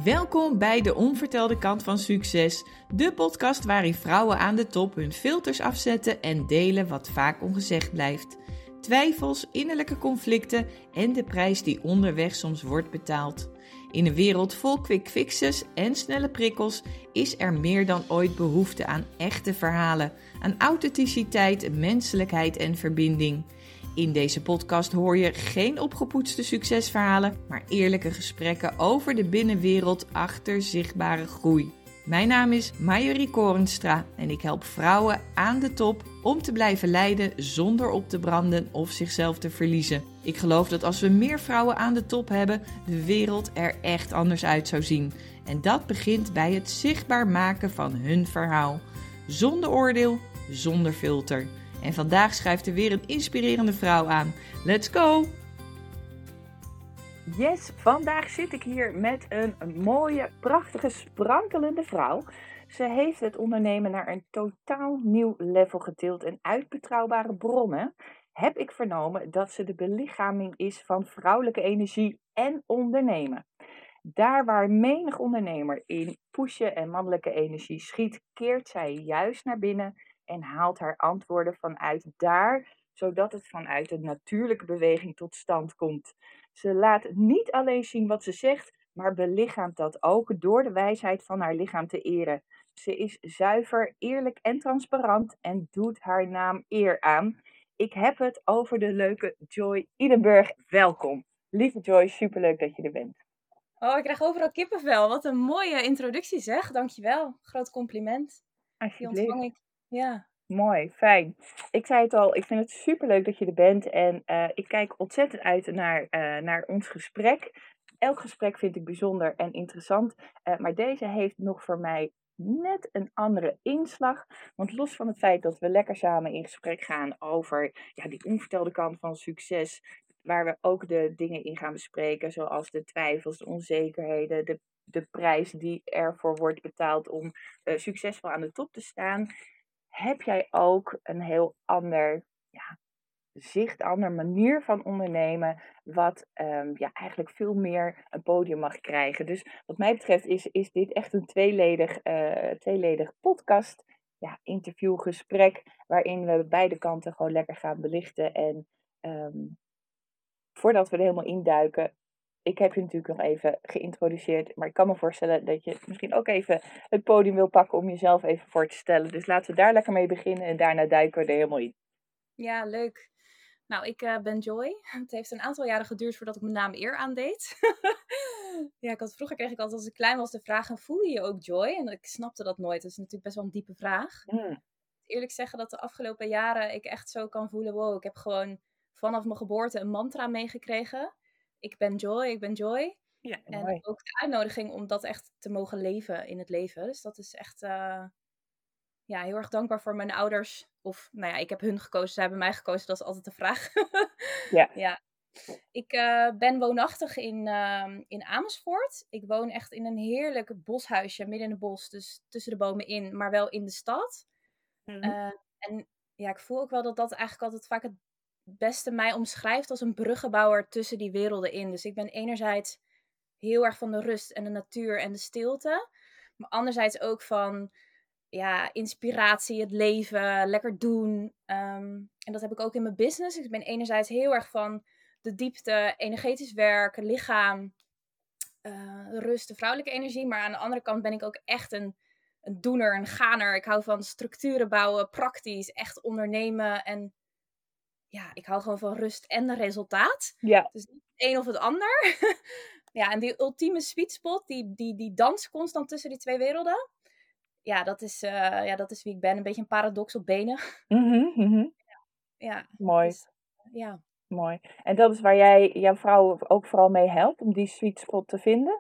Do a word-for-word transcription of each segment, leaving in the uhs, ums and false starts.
Welkom bij de onvertelde kant van succes, de podcast waarin vrouwen aan de top hun filters afzetten en delen wat vaak ongezegd blijft. Twijfels, innerlijke conflicten en de prijs die onderweg soms wordt betaald. In een wereld vol quick fixes en snelle prikkels is er meer dan ooit behoefte aan echte verhalen, aan authenticiteit, menselijkheid en verbinding. In deze podcast hoor je geen opgepoetste succesverhalen, maar eerlijke gesprekken over de binnenwereld achter zichtbare groei. Mijn naam is Marjorie Korenstra en ik help vrouwen aan de top om te blijven leiden zonder op te branden of zichzelf te verliezen. Ik geloof dat als we meer vrouwen aan de top hebben, de wereld er echt anders uit zou zien. En dat begint bij het zichtbaar maken van hun verhaal. Zonder oordeel, zonder filter. En vandaag schrijft er weer een inspirerende vrouw aan. Let's go! Yes, vandaag zit ik hier met een mooie, prachtige, sprankelende vrouw. Ze heeft het ondernemen naar een totaal nieuw level getild en uit betrouwbare bronnen heb ik vernomen dat ze de belichaming is van vrouwelijke energie en ondernemen. Daar waar menig ondernemer in pushen en mannelijke energie schiet, keert zij juist naar binnen en haalt haar antwoorden vanuit daar, zodat het vanuit een natuurlijke beweging tot stand komt. Ze laat niet alleen zien wat ze zegt, maar belichaamt dat ook door de wijsheid van haar lichaam te eren. Ze is zuiver, eerlijk en transparant en doet haar naam eer aan. Ik heb het over de leuke Joy Idenburg. Welkom. Lieve Joy, superleuk dat je er bent. Oh, ik krijg overal kippenvel. Wat een mooie introductie zeg. Dankjewel. Groot compliment. Die ontvang ik. Ja. Mooi, fijn. Ik zei het al, ik vind het superleuk dat je er bent. En uh, ik kijk ontzettend uit naar, uh, naar ons gesprek. Elk gesprek vind ik bijzonder en interessant. Uh, maar deze heeft nog voor mij net een andere inslag. Want los van het feit dat we lekker samen in gesprek gaan over ja, die onvertelde kant van succes, waar we ook de dingen in gaan bespreken, zoals de twijfels, de onzekerheden, de, de prijs die ervoor wordt betaald om uh, succesvol aan de top te staan, heb jij ook een heel ander ja, zicht, een andere manier van ondernemen, wat um, ja, eigenlijk veel meer een podium mag krijgen. Dus wat mij betreft is, is dit echt een tweeledig, uh, tweeledig podcast, ja, interview, gesprek, waarin we beide kanten gewoon lekker gaan belichten. En um, voordat we er helemaal induiken, ik heb je natuurlijk nog even geïntroduceerd, maar ik kan me voorstellen dat je misschien ook even het podium wil pakken om jezelf even voor te stellen. Dus laten we daar lekker mee beginnen en daarna duiken we er helemaal in. Ja, leuk. Nou, ik uh, ben Joy. Het heeft een aantal jaren geduurd voordat ik mijn naam eer aandeed. ja, ik had, vroeger kreeg ik altijd als ik klein was de vraag, voel je je ook Joy? En ik snapte dat nooit. Dat is natuurlijk best wel een diepe vraag. Mm. Eerlijk zeggen dat de afgelopen jaren ik echt zo kan voelen, wow, ik heb gewoon vanaf mijn geboorte een mantra meegekregen. Ik ben Joy, ik ben Joy. Ja, en mooi. ook de uitnodiging om dat echt te mogen leven in het leven. Dus dat is echt uh, ja, heel erg dankbaar voor mijn ouders. Of, nou ja, ik heb hun gekozen, ze hebben mij gekozen. Dat is altijd de vraag. ja. ja. Ik uh, ben woonachtig in, uh, in Amersfoort. Ik woon echt in een heerlijk boshuisje midden in het bos. Dus tussen de bomen in, maar wel in de stad. Mm-hmm. Uh, en ja, ik voel ook wel dat dat eigenlijk altijd vaak het beste mij omschrijft als een bruggenbouwer tussen die werelden in. Dus ik ben enerzijds heel erg van de rust en de natuur en de stilte. Maar anderzijds ook van ja, inspiratie, het leven, lekker doen. Um, en dat heb ik ook in mijn business. Ik ben enerzijds heel erg van de diepte, energetisch werk, lichaam, uh, rust, de vrouwelijke energie. Maar aan de andere kant ben ik ook echt een, een doener, een ganer. Ik hou van structuren bouwen, praktisch, echt ondernemen. En ja, ik hou gewoon van rust en resultaat. Ja. Dus niet het een of het ander. ja, en die ultieme sweet spot, die, die, die dans constant tussen die twee werelden. Ja, dat is, uh, ja, dat is wie ik ben. Een beetje een paradox op benen. Mm-hmm, mm-hmm. Ja, ja. Mooi. Dus, ja. Mooi. En dat is waar jij jouw vrouw ook vooral mee helpt, om die sweet spot te vinden?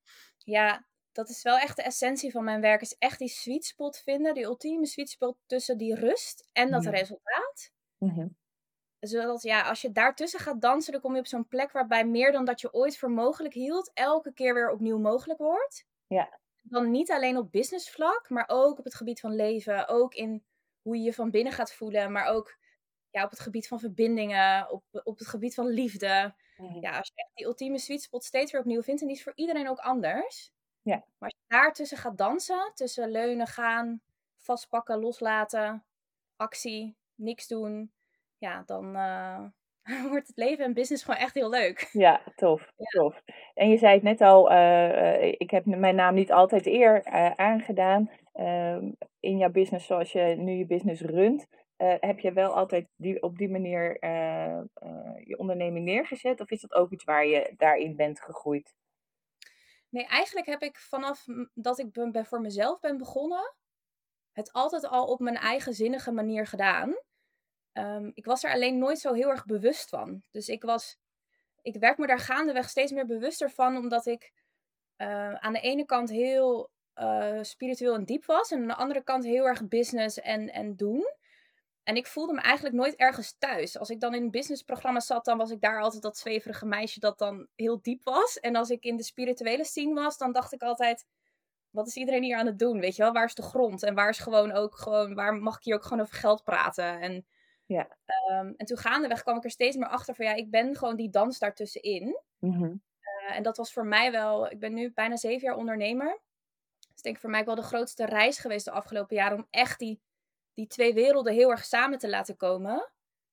Ja, dat is wel echt de essentie van mijn werk. Is echt die sweet spot vinden. Die ultieme sweet spot tussen die rust en dat Mm-hmm. resultaat. Mm-hmm. Zodat, ja, als je daartussen gaat dansen, dan kom je op zo'n plek waarbij meer dan dat je ooit voor mogelijk hield, elke keer weer opnieuw mogelijk wordt. Ja. Dan niet alleen op businessvlak, maar ook op het gebied van leven. Ook in hoe je je van binnen gaat voelen, maar ook ja, op het gebied van verbindingen, op, op het gebied van liefde. Mm-hmm. Ja, als je echt die ultieme sweet spot steeds weer opnieuw vindt, en die is voor iedereen ook anders. Ja. Maar als je daartussen gaat dansen, tussen leunen, gaan, vastpakken, loslaten, actie, niks doen, ja, dan uh, wordt het leven en business gewoon echt heel leuk. Ja, tof, Ja. tof. En je zei het net al, uh, ik heb mijn naam niet altijd eer uh, aangedaan. Uh, in jouw business, zoals je nu je business runt, uh, heb je wel altijd die, op die manier uh, uh, je onderneming neergezet? Of is dat ook iets waar je daarin bent gegroeid? Nee, eigenlijk heb ik vanaf dat ik ben, ben voor mezelf ben begonnen, het altijd al op mijn eigenzinnige manier gedaan. Um, ik was er alleen nooit zo heel erg bewust van. Dus ik was, ik werd me daar gaandeweg steeds meer bewuster van, omdat ik uh, aan de ene kant heel uh, spiritueel en diep was, en aan de andere kant heel erg business en, en doen. En ik voelde me eigenlijk nooit ergens thuis. Als ik dan in een businessprogramma zat, dan was ik daar altijd dat zweverige meisje dat dan heel diep was. En als ik in de spirituele scene was, dan dacht ik altijd, wat is iedereen hier aan het doen? Weet je wel, waar is de grond? En waar is gewoon ook gewoon, waar mag ik hier ook gewoon over geld praten? En, ja. um, en toen gaandeweg kwam ik er steeds meer achter van, ja, ik ben gewoon die dans daartussenin. Mm-hmm. Uh, en dat was voor mij wel, ik ben nu bijna zeven jaar ondernemer. Dus denk ik voor mij wel de grootste reis geweest de afgelopen jaren om echt die die twee werelden heel erg samen te laten komen.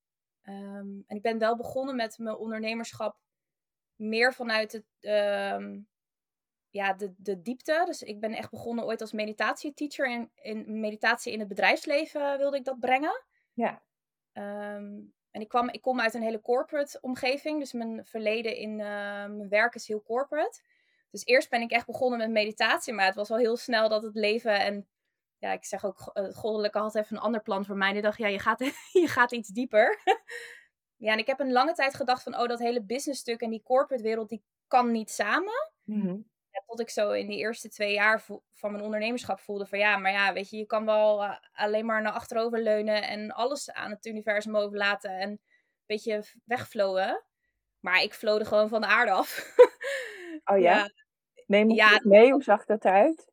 Um, en ik ben wel begonnen met mijn ondernemerschap meer vanuit het, um, ja, de, de diepte. Dus ik ben echt begonnen ooit als meditatieteacher. En in meditatie in het bedrijfsleven wilde ik dat brengen. Ja. Um, en ik, kwam, ik kom uit een hele corporate omgeving. Dus mijn verleden in uh, mijn werk is heel corporate. Dus eerst ben ik echt begonnen met meditatie. Maar het was al heel snel dat het leven en ja, ik zeg ook, het goddelijke had even een ander plan voor mij. En ik dacht, ja, je gaat, je gaat iets dieper. Ja, en ik heb een lange tijd gedacht van, oh, dat hele business stuk en die corporate wereld, die kan niet samen. Mm-hmm. Ja, tot ik zo in die eerste twee jaar vo- van mijn ondernemerschap voelde van, ja, maar ja, weet je, je kan wel uh, alleen maar naar achterover leunen en alles aan het universum overlaten en een beetje wegflowen. Maar ik flowde gewoon van de aarde af. Oh ja? Ja. Neem ons Ja, mee, hoe zag dat eruit?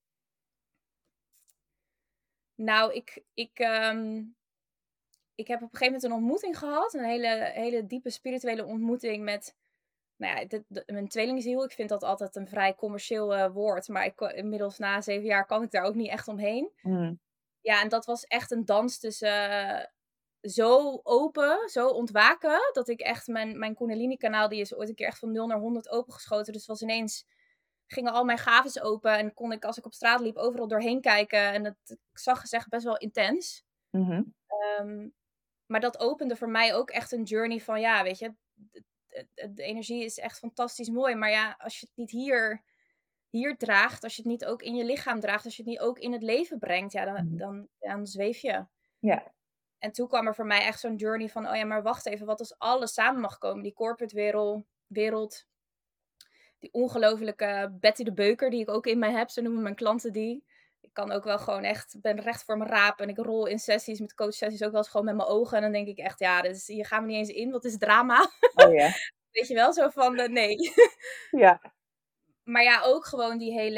Nou, ik, ik, um, ik heb op een gegeven moment een ontmoeting gehad. Een hele, hele diepe spirituele ontmoeting met nou ja, de, de, mijn tweelingziel. Ik vind dat altijd een vrij commercieel uh, woord. Maar ik, inmiddels na zeven jaar kan ik daar ook niet echt omheen. Mm. Ja, en dat was echt een dans tussen uh, zo open, zo ontwaken. Dat ik echt, mijn, mijn Kundalini kanaal, die is ooit een keer echt van nul naar honderd opengeschoten. Dus het was ineens, gingen al mijn gaves open. En kon ik, als ik op straat liep, overal doorheen kijken. En het, ik zag gezegd best wel intens. Mm-hmm. Um, maar dat opende voor mij ook echt een journey van, ja, weet je, de, de, de energie is echt fantastisch mooi. Maar ja, als je het niet hier, hier draagt, als je het niet ook in je lichaam draagt, als je het niet ook in het leven brengt, ja, dan, Mm-hmm. dan, dan zweef je. Ja. En toen kwam er voor mij echt zo'n journey van, oh ja, maar wacht even, wat als alles samen mag komen? Die corporate wereld, wereld die ongelofelijke Betty de Beuker, die ik ook in mij heb, zo noemen mijn klanten die. Ik kan ook wel gewoon echt, ben recht voor mijn raap en ik rol in sessies, met coachsessies ook wel eens gewoon met mijn ogen. En dan denk ik echt, ja, dus hier gaan we niet eens in, wat is drama? Oh ja. Weet je wel, zo van, uh, nee. Ja. Maar ja, ook gewoon die hele,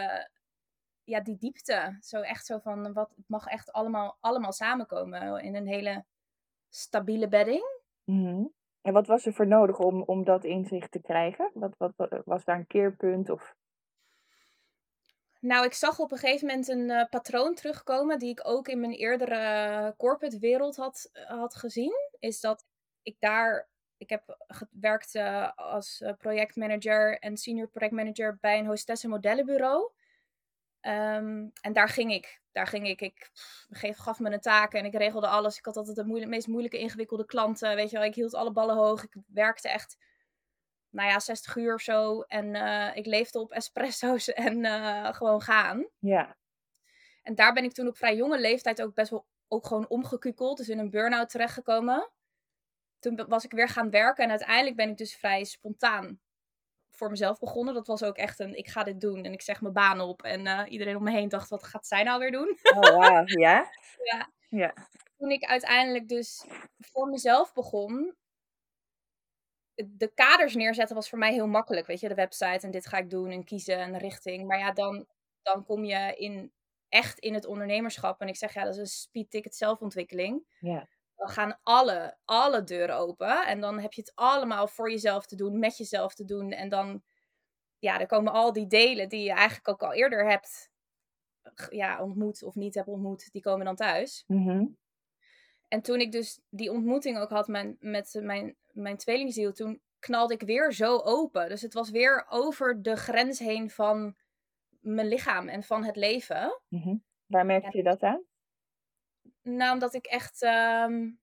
ja, die diepte. Zo echt zo van, wat, het mag echt allemaal, allemaal samenkomen in een hele stabiele bedding. Mm-hmm. En wat was er voor nodig om, om dat inzicht te krijgen? Wat, wat, wat, was daar een keerpunt? Of... Nou, ik zag op een gegeven moment een uh, patroon terugkomen die ik ook in mijn eerdere corporate wereld had, uh, had gezien. Is dat ik daar, ik heb gewerkt uh, als uh, projectmanager en senior projectmanager bij een hostessen modellenbureau. Um, en daar ging ik. Daar ging ik. Ik geef, gaf me een taak en ik regelde alles. Ik had altijd de moeilijk, meest moeilijke, ingewikkelde klanten. Weet je wel, ik hield alle ballen hoog. Ik werkte echt, nou ja, zestig uur of zo. En uh, ik leefde op espresso's en uh, gewoon gaan. Ja. En daar ben ik toen op vrij jonge leeftijd ook best wel ook gewoon omgekukeld. Dus in een burn-out terechtgekomen. Toen was ik weer gaan werken. En uiteindelijk ben ik dus vrij spontaan voor mezelf begonnen. Dat was ook echt een, ik ga dit doen. En ik zeg mijn baan op. En uh, iedereen om me heen dacht, wat gaat zij nou weer doen? Oh, wauw. Ja? Ja. Ja. Toen ik uiteindelijk dus voor mezelf begon, de kaders neerzetten was voor mij heel makkelijk. Weet je, de website en dit ga ik doen en kiezen en richting. Maar ja, dan, dan kom je in, echt in het ondernemerschap. En ik zeg, ja, dat is een speed ticket zelfontwikkeling. Ja. Dan gaan alle, alle deuren open. En dan heb je het allemaal voor jezelf te doen, met jezelf te doen. En dan ja, er komen al die delen die je eigenlijk ook al eerder hebt ja, ontmoet of niet hebt ontmoet, die komen dan thuis. Mm-hmm. En toen ik dus die ontmoeting ook had mijn, met mijn, mijn tweelingziel, toen knalde ik weer zo open. Dus het was weer over de grens heen van mijn lichaam en van het leven. Mm-hmm. Waar merkte je dat aan? Nou, omdat ik echt um,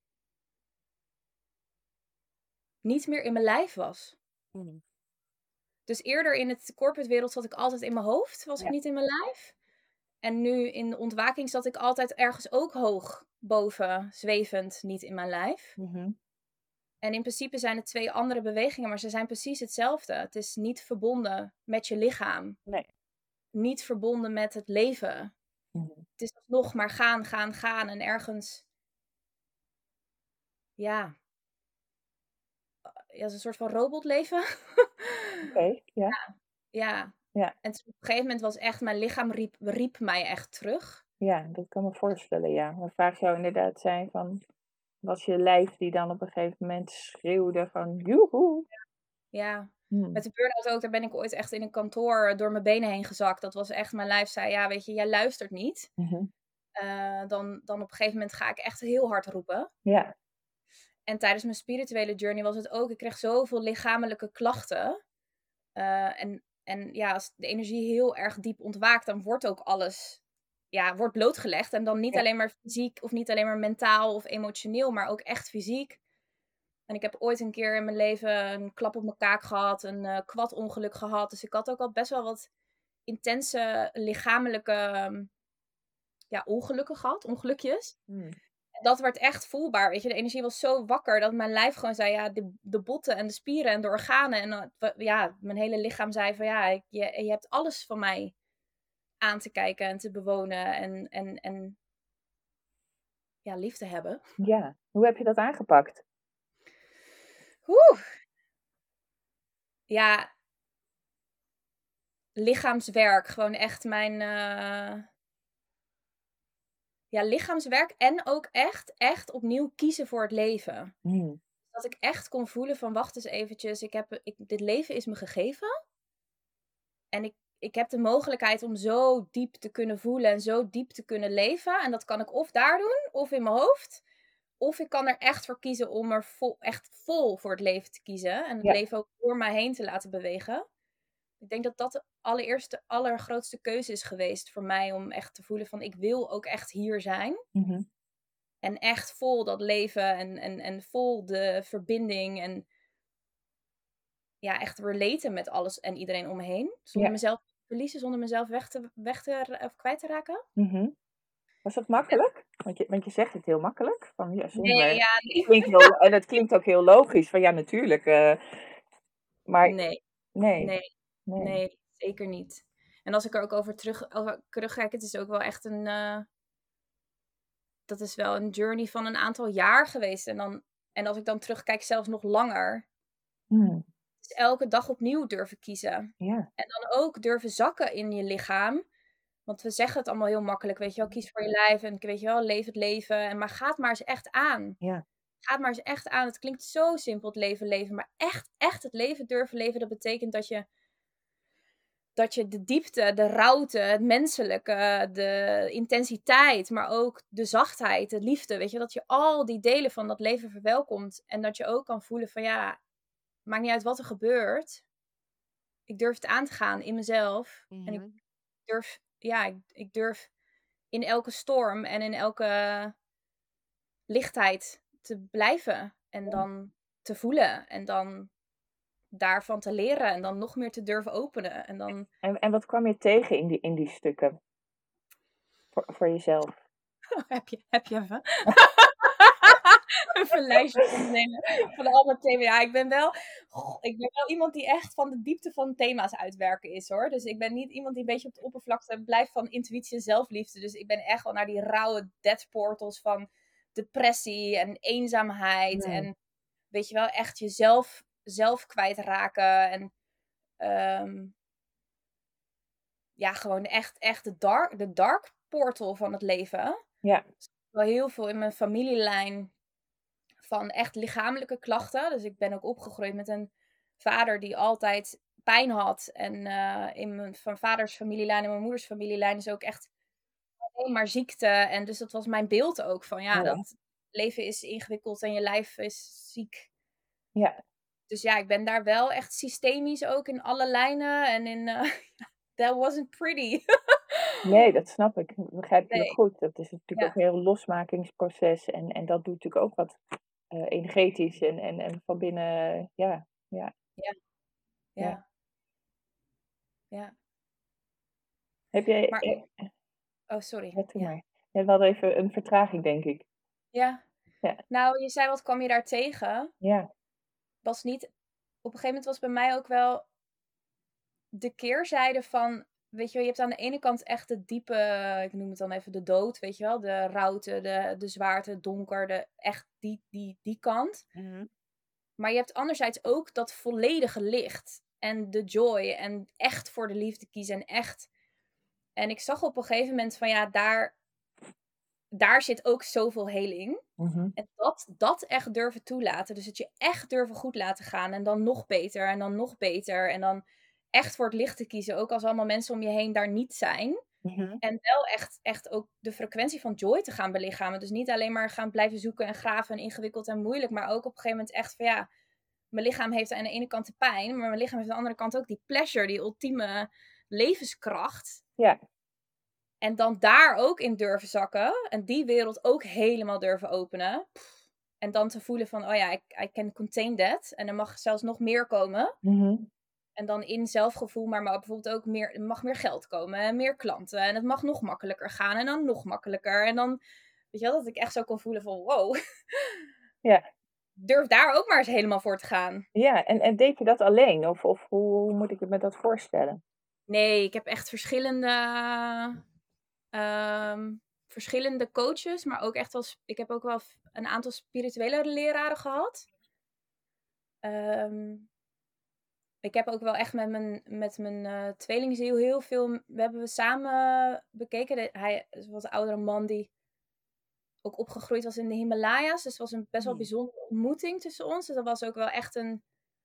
niet meer in mijn lijf was. Mm. Dus eerder in het corporate wereld zat ik altijd in mijn hoofd, was Ja. ik niet in mijn lijf. En nu in de ontwaking zat ik altijd ergens ook hoog boven, zwevend, niet in mijn lijf. Mm-hmm. En in principe zijn het twee andere bewegingen, maar ze zijn precies hetzelfde. Het is niet verbonden met je lichaam. Nee. Niet verbonden met het leven. Mm-hmm. Het is nog maar gaan, gaan, gaan en ergens... Ja... Ja, een soort van robotleven. Oké, okay, ja. ja. Ja. Ja. En op een gegeven moment was echt, mijn lichaam riep, riep mij echt terug. Ja, dat kan me voorstellen, ja. Mijn vraag zou inderdaad zijn van, was je lijf die dan op een gegeven moment schreeuwde van, joehoe. Ja, ja. Hmm. Met de burn-out ook, daar ben ik ooit echt in een kantoor door mijn benen heen gezakt. Dat was echt, mijn lijf zei, ja weet je, jij luistert niet. Mm-hmm. Uh, dan, dan op een gegeven moment ga ik echt heel hard roepen. Ja. En tijdens mijn spirituele journey was het ook, ik kreeg zoveel lichamelijke klachten. Uh, en, en ja, als de energie heel erg diep ontwaakt, dan wordt ook alles, ja, wordt blootgelegd. En dan niet ja. alleen maar fysiek of niet alleen maar mentaal of emotioneel, maar ook echt fysiek. En ik heb ooit een keer in mijn leven een klap op mijn kaak gehad, een uh, quad-ongeluk gehad. Dus ik had ook al best wel wat intense lichamelijke um, ja, ongelukken gehad, ongelukjes. Hmm. Dat werd echt voelbaar, weet je. De energie was zo wakker dat mijn lijf gewoon zei, ja, de, de botten en de spieren en de organen. En uh, ja, mijn hele lichaam zei van, ja, je, je hebt alles van mij aan te kijken en te bewonen en, en, en ja, lief te hebben. Ja, hoe heb je dat aangepakt? Oeh. Ja, lichaamswerk, gewoon echt mijn... Uh... Ja, lichaamswerk en ook echt, echt opnieuw kiezen voor het leven. Hmm. Dat ik echt kon voelen van, wacht eens eventjes, ik heb, ik, dit leven is me gegeven. En ik, ik heb de mogelijkheid om zo diep te kunnen voelen en zo diep te kunnen leven. En dat kan ik of daar doen, of in mijn hoofd. Of ik kan er echt voor kiezen om er vol, echt vol voor het leven te kiezen. En het ja. leven ook door mij heen te laten bewegen. Ik denk dat dat de allereerste, allergrootste keuze is geweest voor mij. Om echt te voelen van, ik wil ook echt hier zijn. Mm-hmm. En echt vol dat leven en, en, en vol de verbinding. En ja, echt relaten met alles en iedereen om me heen. Zonder ja. mezelf te verliezen, zonder mezelf weg te, weg te, of kwijt te raken. Mm-hmm. Was dat makkelijk? Want je, want je zegt het heel makkelijk. Van, ja, zonder... Nee, ja. Nee. Het klinkt heel, en het klinkt ook heel logisch. Van ja, natuurlijk. Uh, maar... Nee. Nee. Nee. Nee. Nee, zeker niet. En als ik er ook over terug, over terugkijk, het is ook wel echt een... Uh, dat is wel een journey van een aantal jaar geweest. En, dan, en als ik dan terugkijk, zelfs nog langer. Hmm. Dus elke dag opnieuw durven kiezen. Ja. En dan ook durven zakken in je lichaam. Want we zeggen het allemaal heel makkelijk, weet je wel. Kies voor je lijf en weet je wel, leef het leven. En, maar ga het maar eens echt aan. Ja. Ga het maar eens echt aan. Het klinkt zo simpel, het leven leven. Maar echt, echt het leven durven leven, dat betekent dat je... dat je de diepte, de rauwte, het menselijke, de intensiteit, maar ook de zachtheid, de liefde, weet je, dat je al die delen van dat leven verwelkomt. En dat je ook kan voelen van ja, maakt niet uit wat er gebeurt. Ik durf het aan te gaan in mezelf. Mm-hmm. En ik durf, ja, ik, ik durf in elke storm en in elke lichtheid te blijven. En ja. dan te voelen. En dan daarvan te leren. En dan nog meer te durven openen. En, dan... en, en wat kwam je tegen in die, in die stukken? Voor, voor jezelf? Oh, heb je, heb je even? Even een lijstje opnemen van al mijn thema's. Ja, ik ben wel, oh, ik ben wel iemand die echt van de diepte van thema's uitwerken is, hoor. Dus ik ben niet iemand die een beetje op de oppervlakte blijft van intuïtie en zelfliefde. Dus ik ben echt wel naar die rauwe death portals van depressie en eenzaamheid. Nee. En weet je wel, echt jezelf zelf kwijtraken. En um, ja, gewoon echt, echt de dark, de dark portal van het leven. Ja. Dus wel heel veel in mijn familielijn van echt lichamelijke klachten. Dus ik ben ook opgegroeid met een vader die altijd pijn had. En uh, in mijn van vaders familielijn en mijn moeders familielijn is ook echt alleen maar ziekte. En dus dat was mijn beeld ook van ja, Ja. dat leven is ingewikkeld en je lijf is ziek. Ja. Dus ja, ik ben daar wel echt systemisch ook in alle lijnen. En in, uh, that wasn't pretty. Nee, dat snap ik. Dat begrijp ik heel Nee. goed. Dat is natuurlijk Ja. ook een heel losmakingsproces. En, en dat doet natuurlijk ook wat uh, energetisch en, en, en van binnen, ja. Ja. Ja. Ja. Ja. Ja. Heb jij... Maar, eh, oh, sorry. ja, doe Ja. maar. Je had wel even een vertraging, denk ik. Ja. Ja. Nou, je zei wat kwam je daar tegen? Ja. Was niet... Op een gegeven moment was bij mij ook wel de keerzijde van... Weet je wel, je hebt aan de ene kant echt de diepe... Ik noem het dan even de dood, weet je wel? De rauwte, de, de zwaarte, het donker, de, echt die, die, die kant. Mm-hmm. Maar je hebt anderzijds ook dat volledige licht. En de joy. En echt voor de liefde kiezen. En echt... En ik zag op een gegeven moment van ja, daar... Daar zit ook zoveel heling. Mm-hmm. En dat, dat echt durven toelaten. Dus dat je echt durven goed laten gaan. En dan nog beter. En dan nog beter. En dan echt voor het licht te kiezen. Ook als allemaal mensen om je heen daar niet zijn. Mm-hmm. En wel echt, echt ook de frequentie van joy te gaan belichamen. Dus niet alleen maar gaan blijven zoeken en graven en ingewikkeld en moeilijk. Maar ook op een gegeven moment echt van ja... Mijn lichaam heeft aan de ene kant de pijn. Maar mijn lichaam heeft aan de andere kant ook die pleasure. Die ultieme levenskracht. Ja. En dan daar ook in durven zakken. En die wereld ook helemaal durven openen. En dan te voelen van, oh ja, I, I can contain that. En er mag zelfs nog meer komen. Mm-hmm. En dan in zelfgevoel, maar, maar bijvoorbeeld ook meer, er mag meer geld komen. En meer klanten. En het mag nog makkelijker gaan. En dan nog makkelijker. En dan, weet je wel, dat ik echt zo kon voelen van, wow. Ja. Durf daar ook maar eens helemaal voor te gaan. Ja, en, en deed je dat alleen? Of, of hoe, hoe moet ik me dat voorstellen? Nee, ik heb echt verschillende... Um, verschillende coaches, maar ook echt wel... Ik heb ook wel een aantal spirituele leraren gehad. Um, ik heb ook wel echt met mijn, met mijn uh, tweelingziel heel veel... We hebben we samen bekeken. Hij was een oudere man die ook opgegroeid was in de Himalaya's. Dus het was een best wel bijzondere ontmoeting tussen ons. Dus dat was ook wel echt een...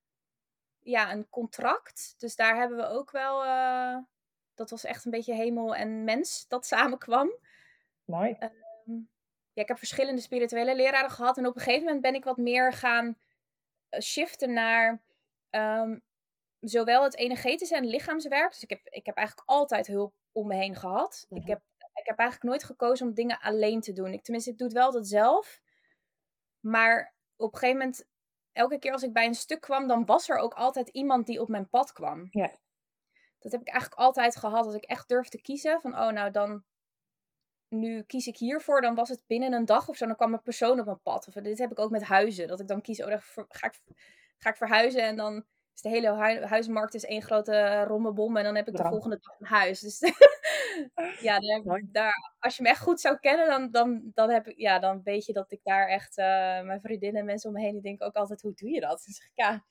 Ja, een contract. Dus daar hebben we ook wel... Uh, dat was echt een beetje hemel en mens dat samenkwam. Mooi. Um, ja, ik heb verschillende spirituele leraren gehad. En op een gegeven moment ben ik wat meer gaan shiften naar um, zowel het energetische en het lichaamswerk. Dus ik heb, ik heb eigenlijk altijd hulp om me heen gehad. Uh-huh. Ik, heb, ik heb eigenlijk nooit gekozen om dingen alleen te doen. Ik, tenminste, ik doe het wel altijd zelf. Maar op een gegeven moment, elke keer als ik bij een stuk kwam, dan was er ook altijd iemand die op mijn pad kwam. Ja. Dat heb ik eigenlijk altijd gehad. Dat ik echt durf te kiezen. Van, oh, nou dan... Nu kies ik hiervoor, dan was het binnen een dag of zo. Dan kwam een persoon op mijn pad. Of dit heb ik ook met huizen. Dat ik dan kies, oh, dan ga ik, ga ik verhuizen. En dan is de hele hu- huizenmarkt is één grote rommebom. En dan heb ik de ja. volgende dag een huis. Dus ja, daar, daar, als je me echt goed zou kennen, dan, dan, dan, heb ik, ja, dan weet je dat ik daar echt... Uh, mijn vriendinnen en mensen om me heen, die denken ook altijd, hoe doe je dat? Dan zeg ik, ja,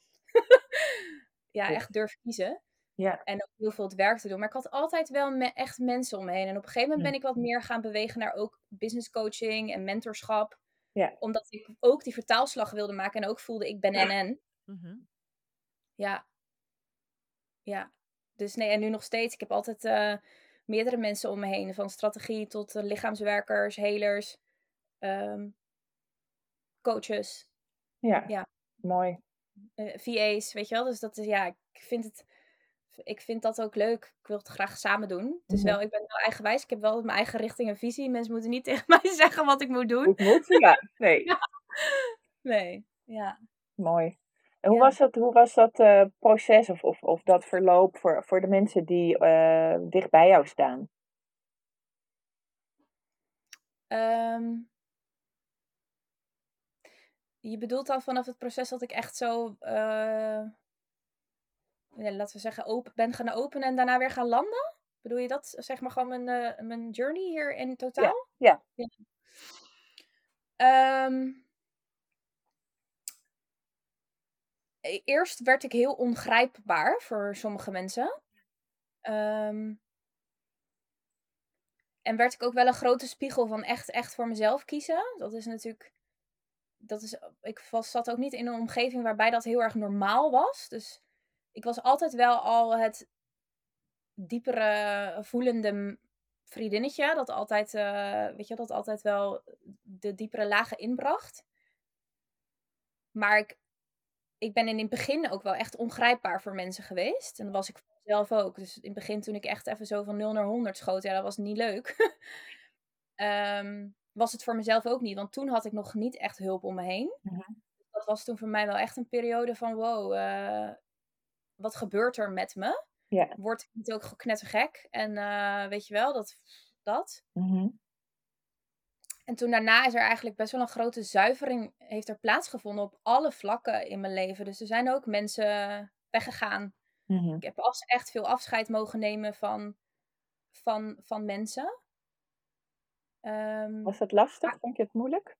ja, echt durf kiezen. Ja. En ook heel veel het werk te doen. Maar ik had altijd wel me- echt mensen om me heen. En op een gegeven moment ben ik wat meer gaan bewegen naar ook business coaching en mentorschap. Ja. Omdat ik ook die vertaalslag wilde maken. En ook voelde, ik ben en en. Mm-hmm. Ja. Ja. Dus nee, en nu nog steeds. Ik heb altijd uh, meerdere mensen om me heen. Van strategie tot uh, lichaamswerkers, helers, um, coaches. Ja, ja. Mooi. Uh, V A's, weet je wel. Dus dat is, ja, ik vind het... Ik vind dat ook leuk. Ik wil het graag samen doen. Het is wel, ik ben wel eigenwijs. Ik heb wel mijn eigen richting en visie. Mensen moeten niet tegen mij zeggen wat ik moet doen. Ik moet, ja. Nee. Ja. Nee, ja. Mooi. En hoe ja. was dat, hoe was dat uh, proces of, of, of dat verloop voor, voor de mensen die uh, dicht bij jou staan? Um, je bedoelt dan vanaf het proces dat ik echt zo... Uh, ja, laten we zeggen, open, ben gaan openen en daarna weer gaan landen? Bedoel je dat, zeg maar, gewoon mijn, uh, mijn journey hier in totaal? Ja. ja. ja. Um, eerst werd ik heel ongrijpbaar voor sommige mensen. Um, en werd ik ook wel een grote spiegel van echt, echt voor mezelf kiezen. Dat is natuurlijk... Dat is, ik was, zat ook niet in een omgeving waarbij dat heel erg normaal was. Dus ik was altijd wel al het diepere voelende vriendinnetje. Dat altijd, uh, weet je, dat altijd wel de diepere lagen inbracht. Maar ik, ik ben in het begin ook wel echt ongrijpbaar voor mensen geweest. En dat was ik voor mezelf ook. Dus in het begin toen ik echt even zo van nul naar honderd schoot, ja, dat was niet leuk. um, was het voor mezelf ook niet. Want toen had ik nog niet echt hulp om me heen. Mm-hmm. Dat was toen voor mij wel echt een periode van wow, uh, wat gebeurt er met me? Yeah. Word ik niet ook knettergek? En uh, weet je wel, dat... dat. Mm-hmm. En toen daarna is er eigenlijk best wel een grote zuivering heeft er plaatsgevonden op alle vlakken in mijn leven. Dus er zijn ook mensen weggegaan. Mm-hmm. Ik heb af, echt veel afscheid mogen nemen van, van, van mensen. Um, Was dat lastig? Vond je het moeilijk?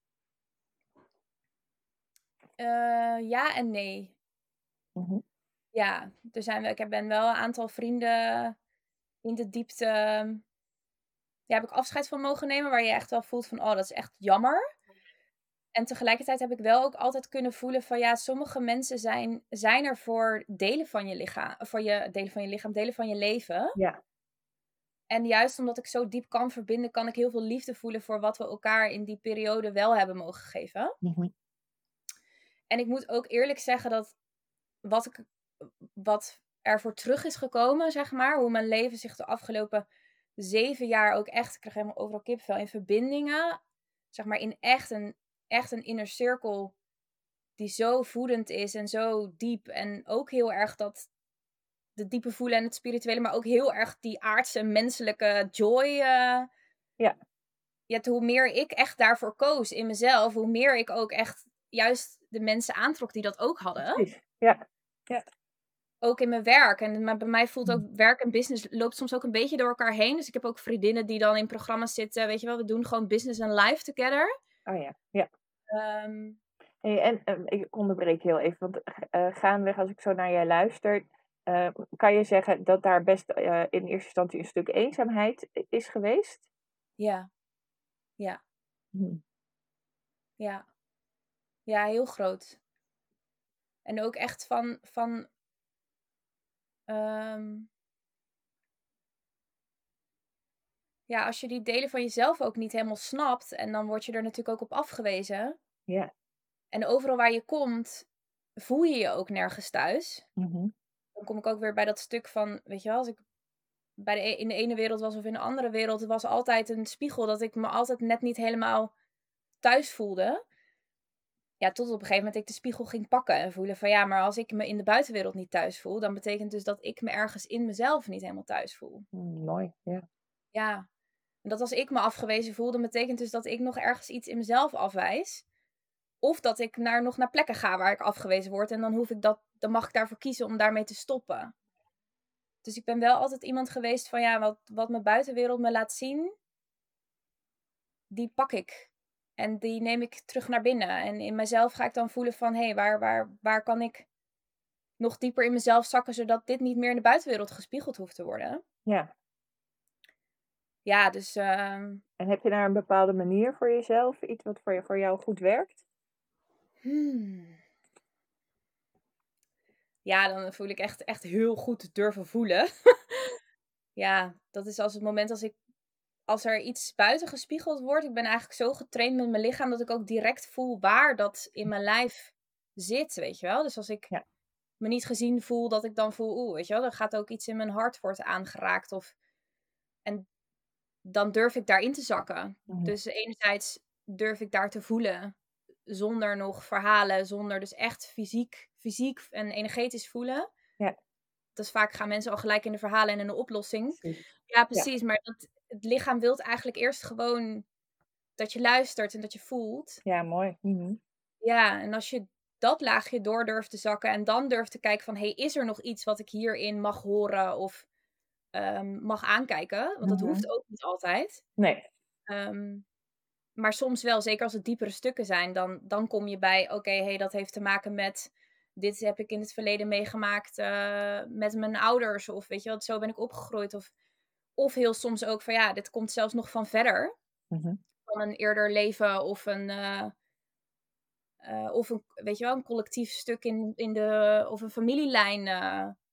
Uh, ja en nee. Mm-hmm. Ja, er zijn, ik ben wel een aantal vrienden in de diepte... Ja, heb ik afscheid van mogen nemen, waar je echt wel voelt van, oh, dat is echt jammer. En tegelijkertijd heb ik wel ook altijd kunnen voelen van, ja, sommige mensen zijn, zijn er voor delen van je lichaam, voor je, delen van je lichaam, delen van je leven. Ja. En juist omdat ik zo diep kan verbinden, kan ik heel veel liefde voelen voor wat we elkaar in die periode wel hebben mogen geven. Mm-hmm. En ik moet ook eerlijk zeggen dat wat, ik, wat er voor terug is gekomen, zeg maar, hoe mijn leven zich de afgelopen zeven jaar ook echt, ik krijg helemaal overal kippenvel, in verbindingen, zeg maar in echt een, echt een inner circle die zo voedend is en zo diep. En ook heel erg dat de diepe voelen en het spirituele, maar ook heel erg die aardse menselijke joy. Uh, ja. Ja, hoe meer ik echt daarvoor koos in mezelf, hoe meer ik ook echt juist de mensen aantrok die dat ook hadden. Precies. Ja. Ja. Ook in mijn werk. En maar bij mij voelt ook werk en business loopt soms ook een beetje door elkaar heen. Dus ik heb ook vriendinnen die dan in programma's zitten. Weet je wel, we doen gewoon business en life together. Oh ja, ja. Um, hey, en uh, ik onderbreek heel even, want uh, gaandeweg als ik zo naar jij luister, uh, kan je zeggen dat daar best uh, in eerste instantie een stuk eenzaamheid is geweest? Ja. Ja. Hmm. Ja. Ja, heel groot. En ook echt van... van um, ja, als je die delen van jezelf ook niet helemaal snapt, en dan word je er natuurlijk ook op afgewezen. Ja. En overal waar je komt, voel je je ook nergens thuis. Mm-hmm. Dan kom ik ook weer bij dat stuk van, weet je wel, als ik bij de, in de ene wereld was of in de andere wereld, het was altijd een spiegel dat ik me altijd net niet helemaal thuis voelde. Ja, tot op een gegeven moment ik de spiegel ging pakken en voelen van, ja, maar als ik me in de buitenwereld niet thuis voel, dan betekent dus dat ik me ergens in mezelf niet helemaal thuis voel. Mm, mooi, ja. Ja. En dat als ik me afgewezen voel, dan betekent dus dat ik nog ergens iets in mezelf afwijs. Of dat ik naar, nog naar plekken ga waar ik afgewezen word. En dan, hoef ik dat, dan mag ik daarvoor kiezen om daarmee te stoppen. Dus ik ben wel altijd iemand geweest van, ja, wat, wat mijn buitenwereld me laat zien, die pak ik. En die neem ik terug naar binnen. En in mezelf ga ik dan voelen van, hé, hey, waar, waar, waar kan ik nog dieper in mezelf zakken, zodat dit niet meer in de buitenwereld gespiegeld hoeft te worden. Ja. Ja, dus... Uh... En heb je daar een bepaalde manier voor jezelf? Iets wat voor, je, voor jou goed werkt? Hmm. Ja, dan voel ik echt, echt heel goed durven voelen. Ja, dat is als het moment als ik... Als er iets buiten gespiegeld wordt. Ik ben eigenlijk zo getraind met mijn lichaam dat ik ook direct voel waar dat in mijn lijf zit, weet je wel. Dus als ik ja. me niet gezien voel, dat ik dan voel, oeh, weet je wel, er gaat ook iets in mijn hart wordt aangeraakt. Of... En dan durf ik daarin te zakken. Mm-hmm. Dus enerzijds durf ik daar te voelen, zonder nog verhalen, zonder dus echt fysiek, fysiek en energetisch voelen. Ja. Dus vaak gaan mensen al gelijk in de verhalen en in de oplossing. Precies. Ja, precies. Ja. Maar dat, het lichaam wil eigenlijk eerst gewoon dat je luistert en dat je voelt. Ja, mooi. Mm-hmm. Ja, en als je dat laagje door durft te zakken en dan durft te kijken van, hey, is er nog iets wat ik hierin mag horen of um, mag aankijken? Want dat mm-hmm. hoeft ook niet altijd. Nee. Um, maar soms wel, zeker als het diepere stukken zijn, dan, dan kom je bij, oké, okay, hey, dat heeft te maken met... Dit heb ik in het verleden meegemaakt uh, met mijn ouders. Of weet je wel, zo ben ik opgegroeid. Of, of heel soms ook van ja, dit komt zelfs nog van verder. Mm-hmm. Van een eerder leven of een... Uh, uh, of een, weet je wel, een collectief stuk in, in de... Of een familielijn. Uh,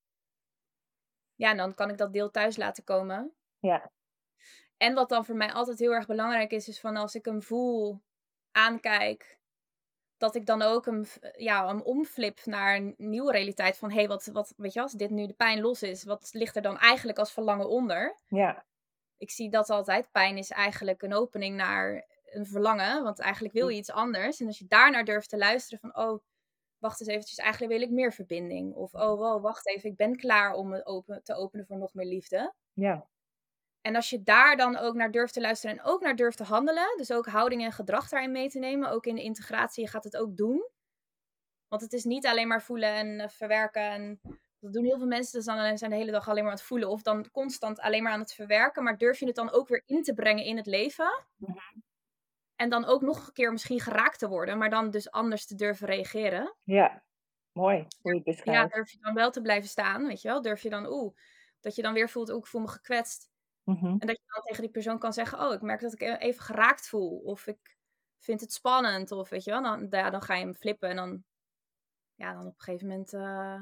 Ja, en dan kan ik dat deel thuis laten komen. Ja. En wat dan voor mij altijd heel erg belangrijk is, is van als ik hem voel, aankijk, dat ik dan ook hem, ja, hem omflip naar een nieuwe realiteit. Van, hé, hey, wat, wat, weet je, als dit nu de pijn los is, wat ligt er dan eigenlijk als verlangen onder? Ja. Ik zie dat altijd. Pijn is eigenlijk een opening naar een verlangen, want eigenlijk wil je iets anders. En als je daarnaar durft te luisteren van, oh, wacht eens eventjes, eigenlijk wil ik meer verbinding. Of, oh, wow, wacht even, ik ben klaar om me open, te openen voor nog meer liefde. Ja. En als je daar dan ook naar durft te luisteren en ook naar durft te handelen, dus ook houding en gedrag daarin mee te nemen, ook in de integratie, je gaat het ook doen. Want het is niet alleen maar voelen en uh, verwerken. En dat doen heel veel mensen, dus dan zijn de hele dag alleen maar aan het voelen. Of dan constant alleen maar aan het verwerken. Maar durf je het dan ook weer in te brengen in het leven? Mm-hmm. En dan ook nog een keer misschien geraakt te worden, maar dan dus anders te durven reageren. Ja, mooi. Hoe je het beschrijft. Ja, durf je dan wel te blijven staan, weet je wel? Durf je dan, oeh, dat je dan weer voelt, oeh, ik voel me gekwetst. Mm-hmm. En dat je dan tegen die persoon kan zeggen, oh, ik merk dat ik even geraakt voel. Of ik vind het spannend. Of weet je wel, dan, ja, dan ga je hem flippen. En dan, ja, dan op een gegeven moment, uh,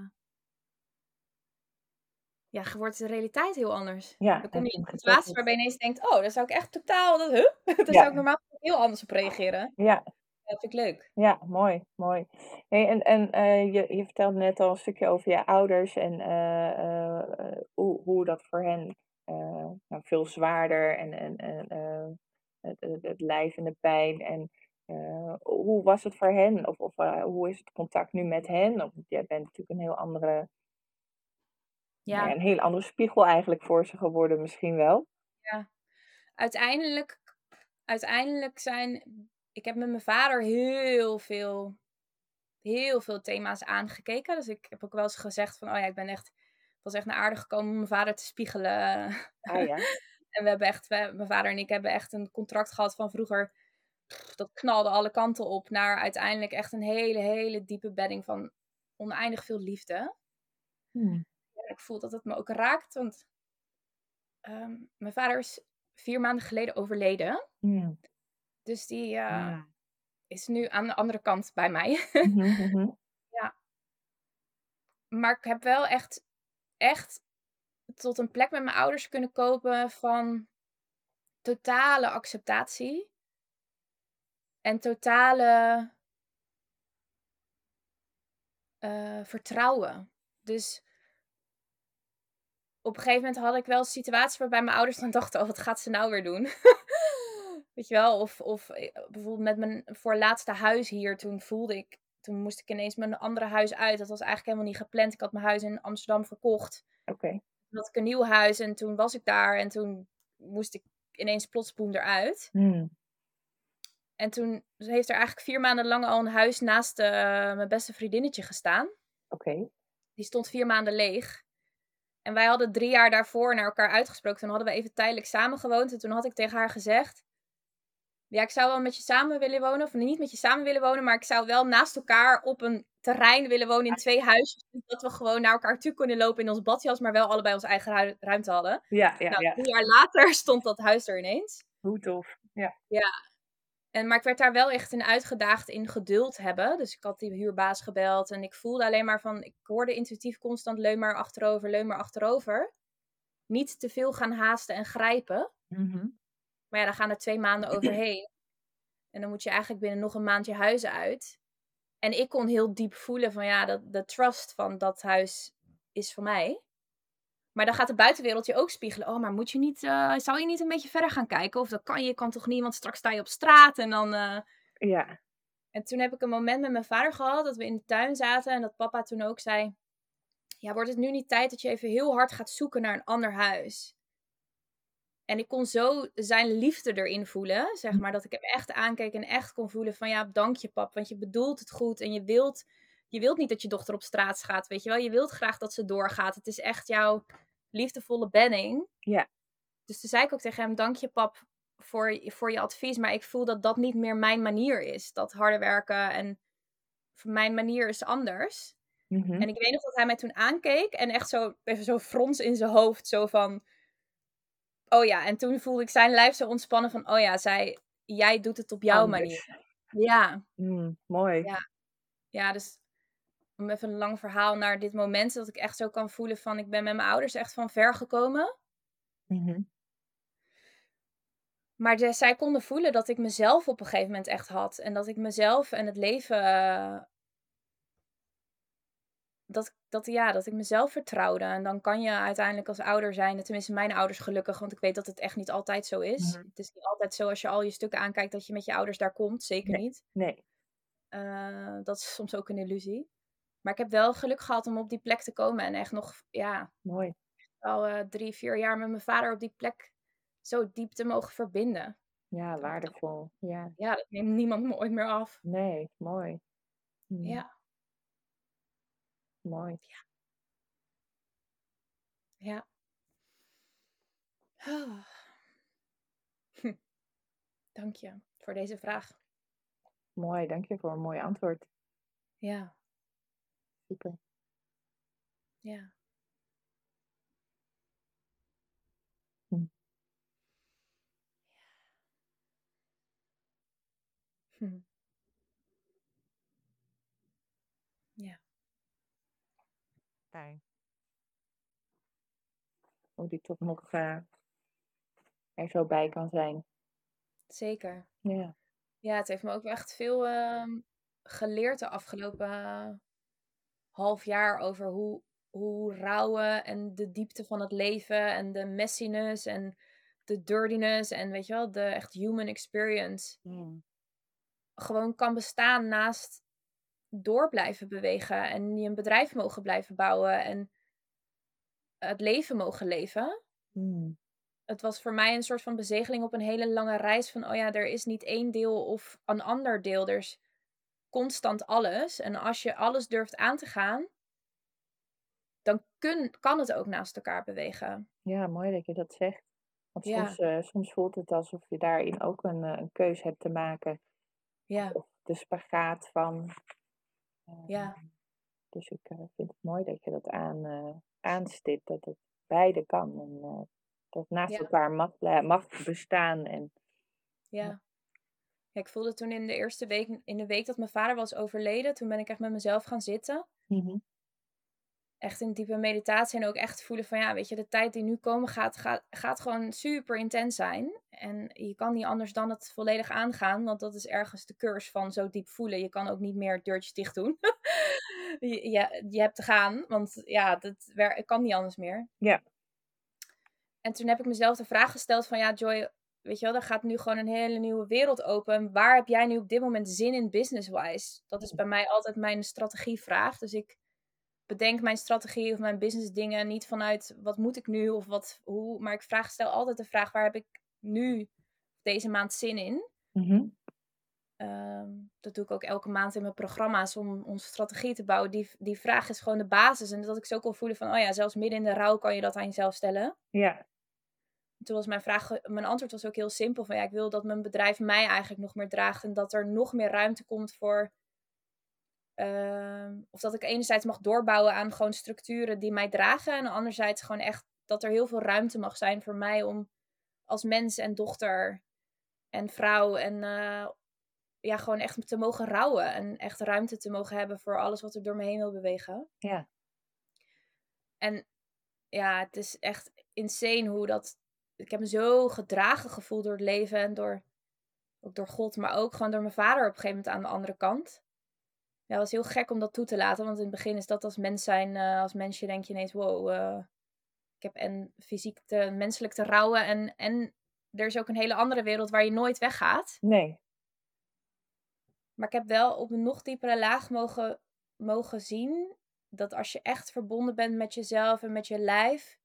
ja, wordt de realiteit heel anders. Ja, dan kom je in een situatie waarbij je ineens denkt, oh, daar zou ik echt totaal, dat, huh? daar ja. zou ik normaal heel anders op reageren. Ja. Dat vind ik leuk. Ja, mooi, mooi. Hey, en en uh, je, je vertelde net al een stukje over je ouders en uh, uh, hoe, hoe dat voor hen uh, nou, veel zwaarder en, en, en uh, het, het, het lijf en de pijn. En uh, hoe was het voor hen? Of, of uh, hoe is het contact nu met hen? Of, jij bent natuurlijk een heel andere, ja. Nou ja, een heel andere spiegel eigenlijk voor ze geworden misschien wel. Ja, uiteindelijk, uiteindelijk zijn... Ik heb met mijn vader heel veel, heel veel thema's aangekeken. Dus ik heb ook wel eens gezegd van, oh ja, ik ben echt, was echt naar aarde gekomen om mijn vader te spiegelen. Ah ja. En we hebben echt, we, mijn vader en ik hebben echt een contract gehad van vroeger. Pff, dat knalde alle kanten op naar uiteindelijk echt een hele, hele diepe bedding van oneindig veel liefde. Hmm. Ja, ik voel dat het me ook raakt, want um, mijn vader is vier maanden geleden overleden. Hmm. Dus die uh, ja. is nu aan de andere kant bij mij. mm-hmm, mm-hmm. Ja. Maar ik heb wel echt, echt tot een plek met mijn ouders kunnen kopen van totale acceptatie. En totale uh, vertrouwen. Dus op een gegeven moment had ik wel situaties waarbij mijn ouders dan dachten, oh, wat gaat ze nou weer doen? Weet je wel, of, of bijvoorbeeld met mijn voorlaatste huis hier, toen voelde ik, toen moest ik ineens mijn andere huis uit. Dat was eigenlijk helemaal niet gepland. Ik had mijn huis in Amsterdam verkocht. Oké. Okay. Toen had ik een nieuw huis en toen was ik daar en toen moest ik ineens plotsboem eruit. Hmm. En toen heeft er eigenlijk vier maanden lang al een huis naast uh, mijn beste vriendinnetje gestaan. Oké. Okay. Die stond vier maanden leeg. En wij hadden drie jaar daarvoor naar elkaar uitgesproken. Toen hadden we even tijdelijk samen gewoond. En toen had ik tegen haar gezegd, ja, ik zou wel met je samen willen wonen. Of niet met je samen willen wonen. Maar ik zou wel naast elkaar op een terrein willen wonen in twee huisjes. Dat we gewoon naar elkaar toe kunnen lopen in ons badjas. Maar wel allebei onze eigen ruimte hadden. Ja, ja, nou, ja. Drie jaar later stond dat huis er ineens. Hoe tof. Ja. Ja. En, maar ik werd daar wel echt in uitgedaagd in geduld hebben. Dus ik had die huurbaas gebeld. En ik voelde alleen maar van... Ik hoorde intuïtief constant leun maar achterover, leun maar achterover. Niet te veel gaan haasten en grijpen. Mm-hmm. Maar ja, dan gaan er twee maanden overheen. En dan moet je eigenlijk binnen nog een maand je huis uit. En ik kon heel diep voelen van ja, dat, de trust van dat huis is voor mij. Maar dan gaat de buitenwereld je ook spiegelen. Oh, maar moet je niet, uh, zou je niet een beetje verder gaan kijken? Of dat kan je, kan toch niet, want straks sta je op straat en dan... Uh... Ja. En toen heb ik een moment met mijn vader gehad, dat we in de tuin zaten. En dat papa toen ook zei, ja, wordt het nu niet tijd dat je even heel hard gaat zoeken naar een ander huis? En ik kon zo zijn liefde erin voelen, zeg maar. Dat ik hem echt aankeek en echt kon voelen van, ja, dank je pap. Want je bedoelt het goed en je wilt, je wilt niet dat je dochter op straat gaat, weet je wel. Je wilt graag dat ze doorgaat. Het is echt jouw liefdevolle benning. Ja. Dus toen zei ik ook tegen hem, dank je pap voor, voor je advies. Maar ik voel dat dat niet meer mijn manier is. Dat harde werken en mijn manier is anders. Mm-hmm. En ik weet nog dat hij mij toen aankeek en echt zo, even zo frons in zijn hoofd. Zo van, oh ja. En toen voelde ik zijn lijf zo ontspannen van, oh ja, zij, jij doet het op jouw Anders. manier. Ja. Mm, mooi. Ja. Ja, dus om even een lang verhaal naar dit moment, dat ik echt zo kan voelen van, ik ben met mijn ouders echt van ver gekomen. Mm-hmm. Maar de, zij konden voelen dat ik mezelf op een gegeven moment echt had. En dat ik mezelf en het leven, uh, dat, dat, ja, dat ik mezelf vertrouwde. En dan kan je uiteindelijk als ouder zijn, tenminste mijn ouders gelukkig, want ik weet dat het echt niet altijd zo is. Mm-hmm. Het is niet altijd zo als je al je stukken aankijkt dat je met je ouders daar komt. Zeker Nee. niet. Nee. Uh, dat is soms ook een illusie. Maar ik heb wel geluk gehad om op die plek te komen. En echt nog, ja, mooi. al uh, drie, vier jaar met mijn vader op die plek zo diep te mogen verbinden. Ja, waardevol. Ja, ja dat neemt niemand me ooit meer af. Nee, mooi. Hm. Ja. Mooi. Ja. Ja. Oh. Hm. Dank je voor deze vraag. Mooi, dank je voor een mooi antwoord. Ja. Super. Ja. Hm. Hm. Ja. Fijn. Hoe die toch nog uh, er zo bij kan zijn. Zeker. Ja. Ja, het heeft me ook echt veel uh, geleerd de afgelopen uh, half jaar over hoe, hoe rouwen en de diepte van het leven en de messiness en de dirtiness en weet je wel, de echt human experience Mm. gewoon kan bestaan naast door blijven bewegen en je een bedrijf mogen blijven bouwen en het leven mogen leven. Mm. Het was voor mij een soort van bezegeling op een hele lange reis van, oh ja, er is niet één deel of een ander deel. Er is constant alles. En als je alles durft aan te gaan, dan kun, kan het ook naast elkaar bewegen. Ja, mooi dat je dat zegt. Want Ja. soms, uh, soms voelt het alsof je daarin ook een, uh, een keuze hebt te maken. Ja. Of de spagaat van. Uh, ja. Dus ik uh, vind het mooi dat je dat aan, uh, aanstipt. Dat het beide kan. En uh, dat het naast ja. elkaar mag, mag bestaan. En, ja. Ja, ik voelde toen in de eerste week, in de week dat mijn vader was overleden, toen ben ik echt met mezelf gaan zitten. Mm-hmm. Echt in diepe meditatie en ook echt voelen van, ja, weet je, de tijd die nu komen gaat, gaat, gaat gewoon super intens zijn. En je kan niet anders dan het volledig aangaan, want dat is ergens de curse van zo diep voelen. Je kan ook niet meer deurtjes dicht doen. je, je, je hebt te gaan, want ja, dat wer- kan niet anders meer. Ja. En toen heb ik mezelf de vraag gesteld van, ja, Joy, weet je wel, er gaat nu gewoon een hele nieuwe wereld open. Waar heb jij nu op dit moment zin in business-wise? Dat is bij mij altijd mijn strategievraag. Dus ik bedenk mijn strategie of mijn business dingen niet vanuit wat moet ik nu of wat, hoe. Maar ik vraag, stel altijd de vraag, waar heb ik nu deze maand zin in? Mm-hmm. Um, dat doe ik ook elke maand in mijn programma's om onze strategie te bouwen. Die, die vraag is gewoon de basis. En dat ik zo kon voelen van, oh ja, zelfs midden in de rouw kan je dat aan jezelf stellen. Ja. Toen was mijn vraag, mijn antwoord was ook heel simpel. Van ja, ik wil dat mijn bedrijf mij eigenlijk nog meer draagt. En dat er nog meer ruimte komt voor... Uh, of dat ik enerzijds mag doorbouwen aan gewoon structuren die mij dragen. En anderzijds gewoon echt dat er heel veel ruimte mag zijn voor mij om als mens en dochter en vrouw en uh, ja, gewoon echt te mogen rouwen. En echt ruimte te mogen hebben voor alles wat er door me heen wil bewegen. Ja. En ja, het is echt insane hoe dat... Ik heb me zo gedragen gevoeld door het leven en door, ook door God, maar ook gewoon door mijn vader op een gegeven moment aan de andere kant. Ja, het was heel gek om dat toe te laten, want in het begin is dat als mens zijn, uh, als mensje denk je ineens, wow, uh, ik heb en fysiek te, menselijk te rouwen en, en er is ook een hele andere wereld waar je nooit weggaat. Nee. Maar ik heb wel op een nog diepere laag mogen, mogen zien dat als je echt verbonden bent met jezelf en met je lijf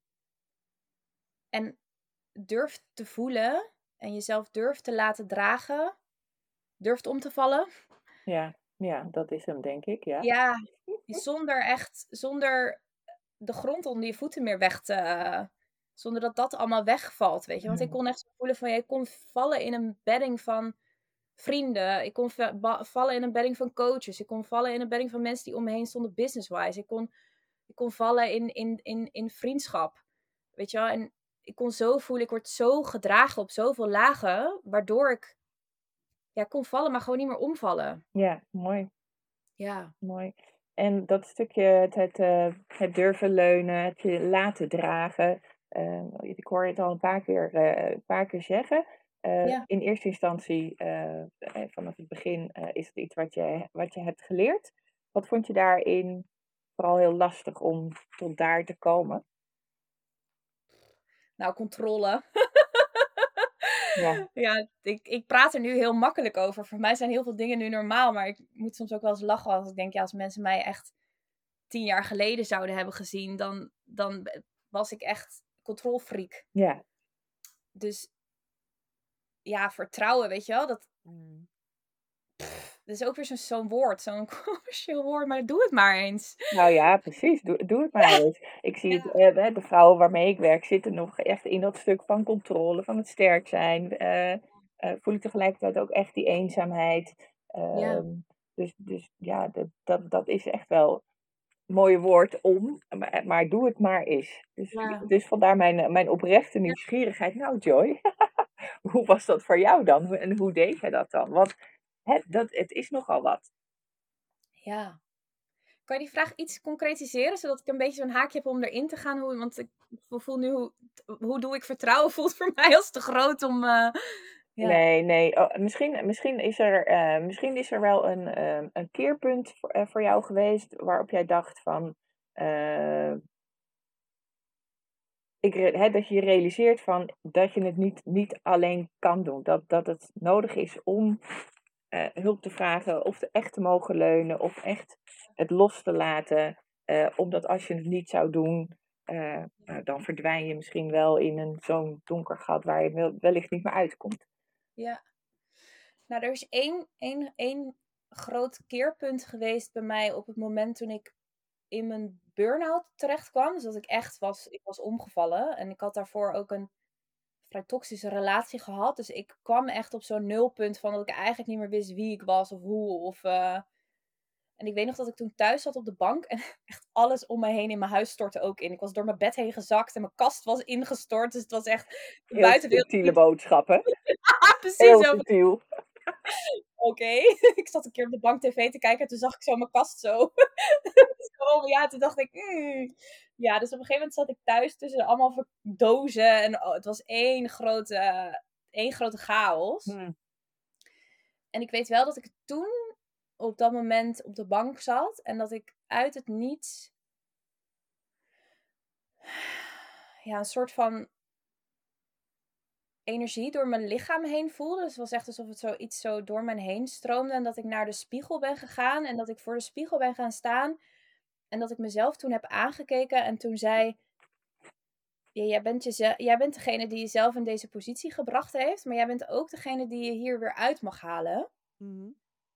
en durft te voelen en jezelf durft te laten dragen, durft om te vallen. Ja, ja, dat is hem denk ik, ja. Ja, zonder echt, zonder de grond onder je voeten meer weg te, uh, zonder dat dat allemaal wegvalt, weet je. Want ik kon echt voelen van, ja, ik kon vallen in een bedding van vrienden. Ik kon vallen in een bedding van coaches. Ik kon vallen in een bedding van mensen die om me heen stonden business-wise. Ik kon, ik kon vallen in, in, in, in vriendschap, weet je wel. En ik kon zo voelen, ik word zo gedragen op zoveel lagen, waardoor ik ja, kon vallen, maar gewoon niet meer omvallen. Ja, mooi. Ja. Mooi. En dat stukje, het, het, uh, het durven leunen, het je laten dragen. Uh, ik hoor het al een paar keer, uh, een paar keer zeggen. Uh, Ja. In eerste instantie, uh, vanaf het begin, uh, is het iets wat je, wat je hebt geleerd. Wat vond je daarin vooral heel lastig om tot daar te komen? Nou, controle. Ja, ja ik, ik praat er nu heel makkelijk over. Voor mij zijn heel veel dingen nu normaal. Maar ik moet soms ook wel eens lachen als ik denk, ja, als mensen mij echt tien jaar geleden zouden hebben gezien, dan, dan was ik echt controlfreak. ja. Dus ja, vertrouwen, weet je wel, dat... Mm. Dat is ook weer zo'n zo'n woord, zo'n commercieel woord, maar doe het maar eens. Nou ja, precies. Doe, doe het maar Ja. eens. Ik zie Ja. het, uh, de vrouwen waarmee ik werk zitten nog echt in dat stuk van controle, van het sterk zijn. Uh, uh, voel ik tegelijkertijd ook echt die eenzaamheid. Uh, Ja. Dus, dus ja, dat, dat, dat is echt wel een mooi woord om, maar, maar doe het maar eens. Dus, Ja. dus vandaar mijn, mijn oprechte nieuwsgierigheid. Nou Joy, hoe was dat voor jou dan? En hoe deed je dat dan? Want het, dat, het is nogal wat. Ja. Kan je die vraag iets concretiseren, zodat ik een beetje zo'n haakje heb om erin te gaan? Hoe, want ik voel nu, hoe, hoe doe ik vertrouwen, voelt voor mij als te groot om... Uh, ja. Nee, nee. Oh, misschien, misschien, is er, uh, misschien is er wel een, uh, een keerpunt voor, uh, voor jou geweest waarop jij dacht van... Uh, ik, hè, dat je je realiseert van dat je het niet, niet alleen kan doen. Dat, dat het nodig is om uh, hulp te vragen of echt te mogen leunen of echt het los te laten. Uh, omdat als je het niet zou doen, uh, uh, dan verdwijn je misschien wel in een zo'n donker gat waar je wellicht niet meer uitkomt. Ja. Nou, er is één, één, één groot keerpunt geweest bij mij op het moment toen ik in mijn burn-out terecht kwam. Dus dat ik echt was, ik was omgevallen. En ik had daarvoor ook een vrij toxische relatie gehad. Dus ik kwam echt op zo'n nulpunt van dat ik eigenlijk niet meer wist wie ik was of hoe. Of, uh... En ik weet nog dat ik toen thuis zat op de bank en echt alles om mij heen in mijn huis stortte ook in. Ik was door mijn bed heen gezakt en mijn kast was ingestort. Dus het was echt Heel subtiele boodschappen. Ja, precies. Heel subtiel. Oké. Okay. Ik zat een keer op de bank tv te kijken en toen zag ik zo mijn kast zo. zo ja, toen dacht ik... Mm. Ja, dus op een gegeven moment zat ik thuis tussen allemaal dozen. En oh, het was één grote, één grote chaos. Hmm. En ik weet wel dat ik toen op dat moment op de bank zat. En dat ik uit het niets... Ja, een soort van... energie door mijn lichaam heen voelde. Dus het was echt alsof het zo iets zo door me heen stroomde. En dat ik naar de spiegel ben gegaan. En dat ik voor de spiegel ben gaan staan. En dat ik mezelf toen heb aangekeken. En toen zei... Ja, jij, bent jezelf, jij bent degene die jezelf in deze positie gebracht heeft. Maar jij bent ook degene die je hier weer uit mag halen. Mm-hmm.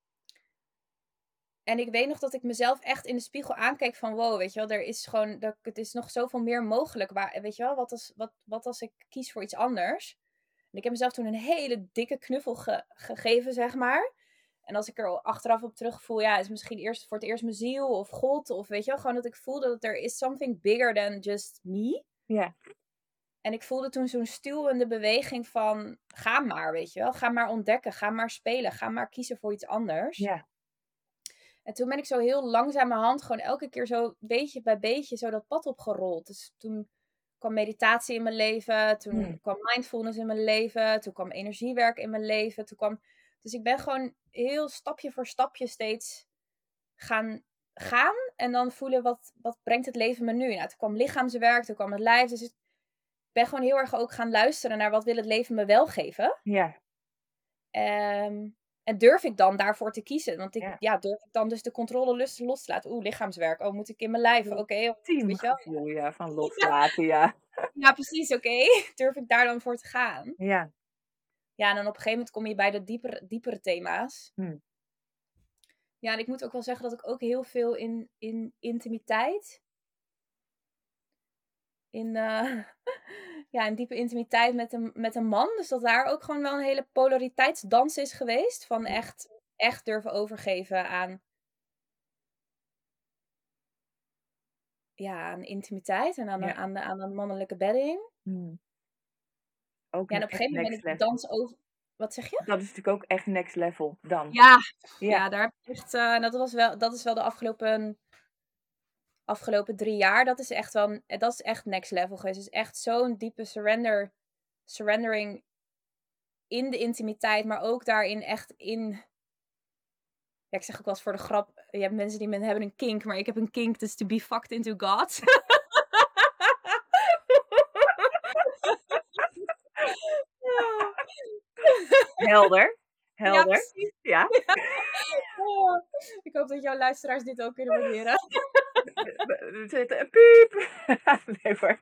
En ik weet nog dat ik mezelf echt in de spiegel aankeek van... Wow, weet je wel, er is gewoon... Er, het is nog zoveel meer mogelijk. Waar, weet je wel, wat als, wat, wat als ik kies voor iets anders... En ik heb mezelf toen een hele dikke knuffel ge- gegeven, zeg maar. En als ik er achteraf op terugvoel, ja, is misschien eerst voor het eerst mijn ziel of God. Of weet je wel, gewoon dat ik voelde dat er is something bigger than just me. Ja. En ik voelde toen zo'n stuwende beweging van, ga maar, weet je wel. Ga maar ontdekken, ga maar spelen, ga maar kiezen voor iets anders. Ja. En toen ben ik zo heel langzamerhand gewoon elke keer zo beetje bij beetje zo dat pad opgerold. Dus toen... kwam meditatie in mijn leven. Toen hmm. kwam mindfulness in mijn leven. Toen kwam energiewerk in mijn leven. Toen kwam... Dus ik ben gewoon heel stapje voor stapje steeds gaan gaan. En dan voelen wat, wat brengt het leven me nu. Nou, toen kwam lichaamswerk. Toen kwam het lijf. Dus ik ben gewoon heel erg ook gaan luisteren naar wat wil het leven me wel geven. Ja. Um, en durf ik dan daarvoor te kiezen? Want ik, ja. ja, durf ik dan dus de controle los, los te laten? Oeh, lichaamswerk. Oh, moet ik in mijn lijf? Oké. Okay, teamgevoel, ja, van loslaten, ja. Ja, ja precies, oké. Okay. Durf ik daar dan voor te gaan? Ja. Ja, en dan op een gegeven moment kom je bij de diepere, diepere thema's. Hmm. Ja, en ik moet ook wel zeggen dat ik ook heel veel in, in intimiteit... In... Uh, ja, een diepe intimiteit met een, met een man. Dus dat daar ook gewoon wel een hele polariteitsdans is geweest. Van echt, echt durven overgeven aan... Ja, aan intimiteit en aan, ja. een, aan, de, aan een mannelijke bedding. Hmm. Ook ja, en op een gegeven moment ben ik de dans over... Wat zeg je? Dat is natuurlijk ook echt next level dan. Ja, ja. ja daar heb ik echt... Uh, dat, was wel, dat is wel de afgelopen afgelopen drie jaar, dat is echt wel, dat is echt next level geweest. Het is echt zo'n diepe surrender, surrendering in de intimiteit, maar ook daarin echt in... Ja, ik zeg ook wel eens voor de grap, je hebt mensen die men hebben een kink, maar ik heb een kink, dus to be fucked into God. Helder. Ja, Helder. precies. Ja. Oh, ik hoop dat jouw luisteraars dit ook kunnen waarderen. We zitten een piep. Nee hoor.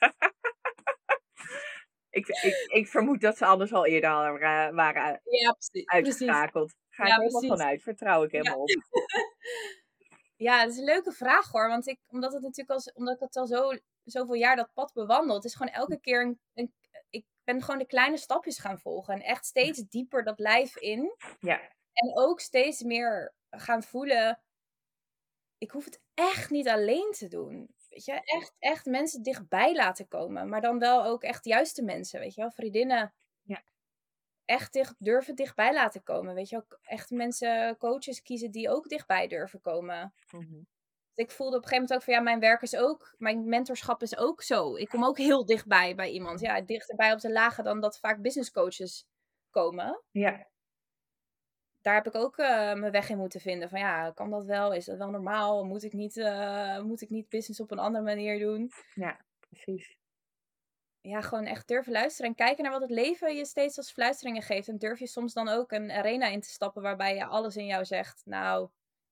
ik, ik, ik vermoed dat ze anders al eerder al, uh, waren Ja, precies. uitgeschakeld. Ga Ja, ik helemaal precies. vanuit. Vertrouw ik Ja. helemaal op. Ja, het is een leuke vraag hoor. Want ik, omdat het natuurlijk al, omdat ik het al zo, zoveel jaar dat pad bewandel. Het is gewoon elke keer een, een... Ik ben gewoon de kleine stapjes gaan volgen. En echt steeds dieper dat lijf in. Ja. En ook steeds meer gaan voelen... Ik hoef het echt niet alleen te doen. Weet je, echt, echt mensen dichtbij laten komen. Maar dan wel ook echt juiste mensen, weet je wel. Vriendinnen. Ja. Echt dicht, durven dichtbij laten komen. Weet je wel, echt mensen, coaches kiezen die ook dichtbij durven komen. Mm-hmm. Dus ik voelde op een gegeven moment ook van ja, mijn werk is ook, mijn mentorschap is ook zo. Ik kom ook heel dichtbij bij iemand. Ja, dichterbij op de lagen dan dat vaak business coaches komen. Ja. Daar heb ik ook uh, mijn weg in moeten vinden. Van ja, kan dat wel? Is dat wel normaal? Moet ik niet, uh, moet ik niet business op een andere manier doen? Ja, precies. Ja, gewoon echt durven luisteren en kijken naar wat het leven je steeds als fluisteringen geeft. En durf je soms dan ook een arena in te stappen waarbij je alles in jou zegt. Nou,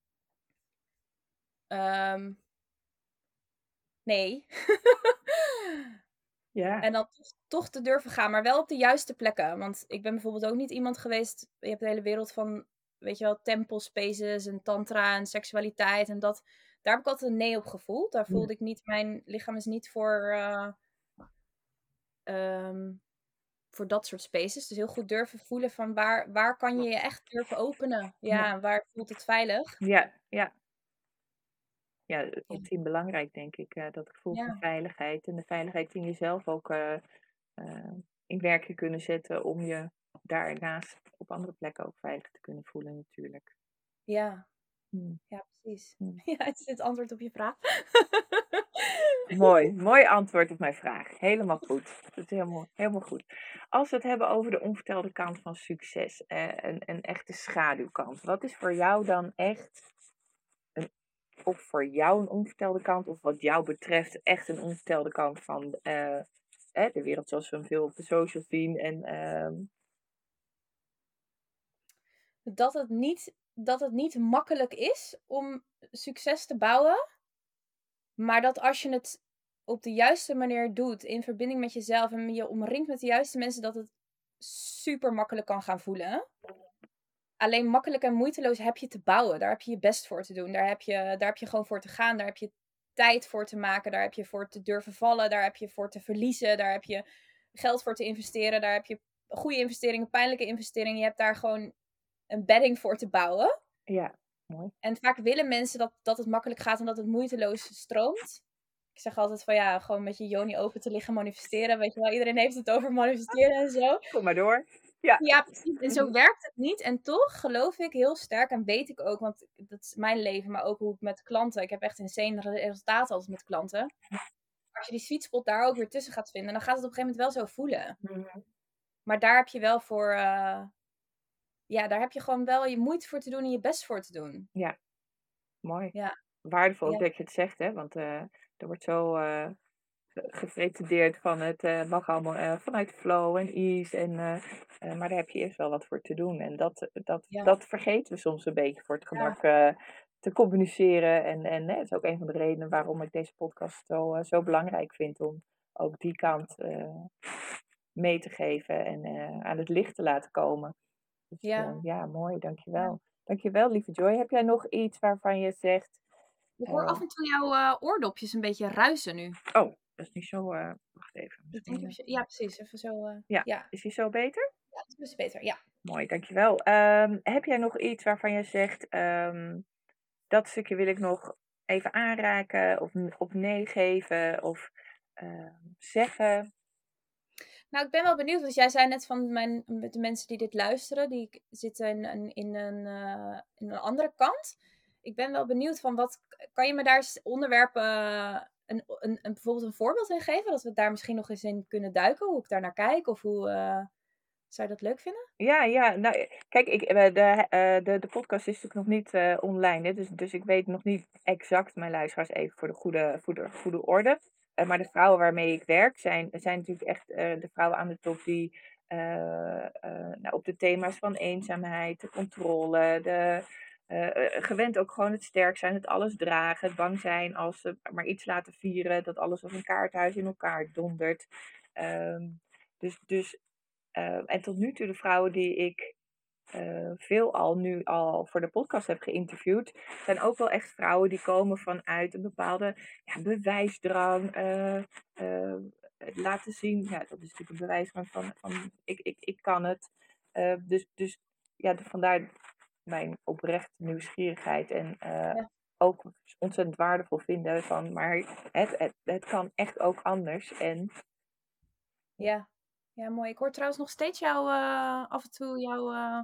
um, nee. Ja. En dan toch, toch te durven gaan, maar wel op de juiste plekken. Want ik ben bijvoorbeeld ook niet iemand geweest... Je hebt de hele wereld van, weet je wel, temple spaces en tantra en seksualiteit. En dat, daar heb ik altijd een nee op gevoeld. Daar voelde ik niet, mijn lichaam is niet voor, uh, um, voor dat soort spaces. Dus heel goed durven voelen van waar, waar kan je je echt durven openen. Ja, ja. Waar voelt het veilig. Ja, ja. Ja, ultiem belangrijk denk ik. Uh, dat gevoel ja. van veiligheid. En de veiligheid in jezelf ook uh, uh, in werking kunnen zetten. Om je daarnaast op andere plekken ook veilig te kunnen voelen natuurlijk. Ja, hmm. ja precies. Hmm. Ja, het is het antwoord op je vraag. Mooi, mooi antwoord op mijn vraag. Helemaal goed. Dat is helemaal, helemaal goed. Als we het hebben over de onvertelde kant van succes. Uh, een, een echte schaduwkant. Wat is voor jou dan echt... Of voor jou een onvertelde kant, of wat jou betreft echt een onvertelde kant van uh, eh, de wereld zoals we hem veel op de socials zien. En, uh... dat, het niet, dat het niet makkelijk is om succes te bouwen. Maar dat als je het op de juiste manier doet, in verbinding met jezelf en je omringt met de juiste mensen, dat het super makkelijk kan gaan voelen. Alleen makkelijk en moeiteloos heb je te bouwen. Daar heb je je best voor te doen. Daar heb je, daar heb je gewoon voor te gaan. Daar heb je tijd voor te maken. Daar heb je voor te durven vallen. Daar heb je voor te verliezen. Daar heb je geld voor te investeren. Daar heb je goede investeringen, pijnlijke investeringen. Je hebt daar gewoon een bedding voor te bouwen. Ja, mooi. En vaak willen mensen dat, dat het makkelijk gaat en dat het moeiteloos stroomt. Ik zeg altijd van ja, gewoon met je yoni open te liggen manifesteren. Weet je wel, iedereen heeft het over manifesteren en zo. Kom maar door. Ja, ja precies. En zo werkt het niet. En toch geloof ik heel sterk en weet ik ook, want dat is mijn leven, maar ook hoe ik met klanten. Ik heb echt insane resultaten altijd met klanten. Als je die sweet spot daar ook weer tussen gaat vinden, dan gaat het op een gegeven moment wel zo voelen. Mm-hmm. Maar daar heb je wel voor, uh, ja, daar heb je gewoon wel je moeite voor te doen en je best voor te doen. Ja, mooi. Ja. Waardevol ja. dat je het zegt, hè, want uh, er wordt zo uh, gepretendeerd van het uh, mag allemaal uh, vanuit flow en ease. En, uh, uh, maar daar heb je eerst wel wat voor te doen. En dat, dat, ja. dat vergeten we soms een beetje voor het gemak ja. uh, te communiceren. En, en uh, dat is ook een van de redenen waarom ik deze podcast zo, uh, zo belangrijk vind. Om ook die kant uh, mee te geven en uh, aan het licht te laten komen. Dus ja, uh, ja mooi, dankjewel. Ja. Dankjewel, lieve Joy. Heb jij nog iets waarvan je zegt... Ik hoor uh, af en toe jouw uh, oordopjes een beetje ruisen nu. Oh, dat is niet zo... Uh, wacht even. Ik denk je, ja, precies. Even zo... Uh, ja. ja, is die zo beter? Ja, dat is beter, ja. Mooi, dankjewel. Um, heb jij nog iets waarvan je zegt... Um, dat stukje wil ik nog even aanraken of, of nee geven of uh, zeggen? Nou, ik ben wel benieuwd, want jij zei net van mijn, de mensen die dit luisteren, die zitten in, in, in, een, uh, in een andere kant. ik ben wel benieuwd van wat... Kan je me daar eens onderwerpen, uh, een, een, een, bijvoorbeeld een voorbeeld in geven? Dat we daar misschien nog eens in kunnen duiken, hoe ik daar naar kijk? Of hoe... Uh, zou je dat leuk vinden? Ja, ja. Nou, kijk, ik, de, uh, de, de podcast is natuurlijk nog niet uh, online. Hè, dus, dus ik weet nog niet exact mijn luisteraars even voor de goede, voor de goede orde. Uh, maar de vrouwen waarmee ik werk zijn, zijn natuurlijk echt uh, de vrouwen aan de top die uh, uh, nou, op de thema's van eenzaamheid, de controle, de, uh, uh, gewend ook gewoon het sterk zijn, het alles dragen, het bang zijn als ze maar iets laten vieren, dat alles als een kaarthuis in elkaar dondert. Um, dus, dus Uh, en tot nu toe de vrouwen die ik uh, veel al nu al voor de podcast heb geïnterviewd, zijn ook wel echt vrouwen die komen vanuit een bepaalde ja, bewijsdrang. Uh, uh, laten zien, ja, dat is natuurlijk een bewijsdrang van, van ik, ik, ik kan het. Uh, dus, dus ja, vandaar mijn oprechte nieuwsgierigheid en uh, ja. ook ontzettend waardevol vinden van, maar het, het, het kan echt ook anders. En ja. Ja, mooi. Ik hoor trouwens nog steeds jou, uh, af en toe jouw... Uh...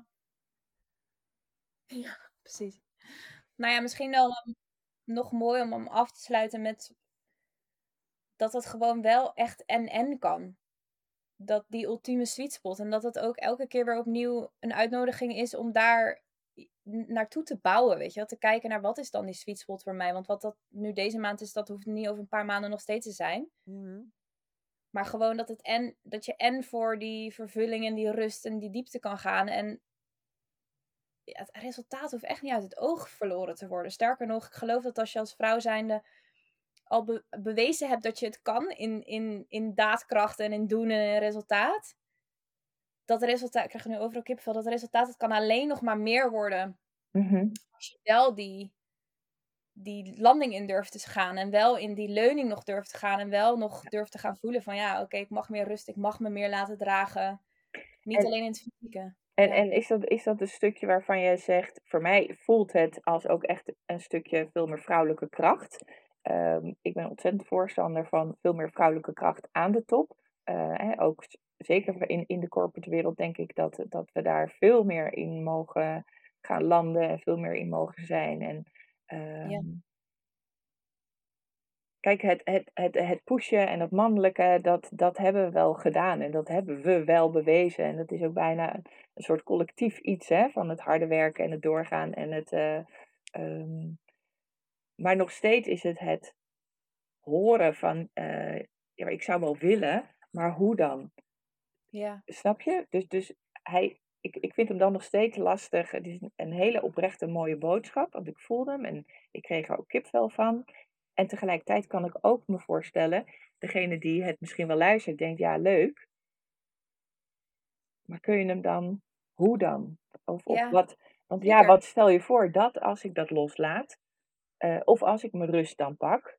Ja, precies. Nou ja, misschien wel um, nog mooi om hem af te sluiten met dat het gewoon wel echt en-en kan. Dat die ultieme sweet spot. En dat het ook elke keer weer opnieuw een uitnodiging is om daar naartoe te bouwen, weet je wel. Te kijken naar wat is dan die sweet spot voor mij. Want wat dat nu deze maand is, dat hoeft niet over een paar maanden nog steeds te zijn. Mm-hmm. Maar gewoon dat, het en, dat je en voor die vervulling en die rust en die diepte kan gaan. En ja, het resultaat hoeft echt niet uit het oog verloren te worden. Sterker nog, ik geloof dat als je als vrouw zijnde al be- bewezen hebt dat je het kan in, in, in daadkracht en in doen en in resultaat. Dat resultaat, ik krijg nu overal kipvel, dat resultaat het kan alleen nog maar meer worden. Mm-hmm. Als je wel die, die landing in durft te gaan en wel in die leuning nog durft te gaan en wel nog durft te gaan voelen van ja, oké, okay, ik mag meer rust, ik mag me meer laten dragen. Niet en, alleen in het fysieke. En, ja. en is, dat, is dat een stukje waarvan je zegt, voor mij voelt het als ook echt een stukje veel meer vrouwelijke kracht. Um, ik ben ontzettend voorstander van veel meer vrouwelijke kracht aan de top. Uh, hè, ook zeker in, in de corporate wereld denk ik dat, dat we daar veel meer in mogen gaan landen en veel meer in mogen zijn. En, um, ja. Kijk, het, het, het, het pushen en het mannelijke, dat, dat hebben we wel gedaan. En dat hebben we wel bewezen. En dat is ook bijna een, een soort collectief iets, hè, van het harde werken en het doorgaan. En het, uh, um, maar nog steeds is het het horen van, uh, ja, ik zou wel willen, maar hoe dan? Ja. Snap je? Dus, dus hij, ik, ik vind hem dan nog steeds lastig. Het is een hele oprechte mooie boodschap, want ik voelde hem en ik kreeg er ook kipvel van. En tegelijkertijd kan ik ook me voorstellen, degene die het misschien wel luistert, denkt, ja, leuk. Maar kun je hem dan, hoe dan? Of, of ja, wat? Want zeker. ja, wat stel je voor dat als ik dat loslaat, uh, of als ik mijn rust dan pak?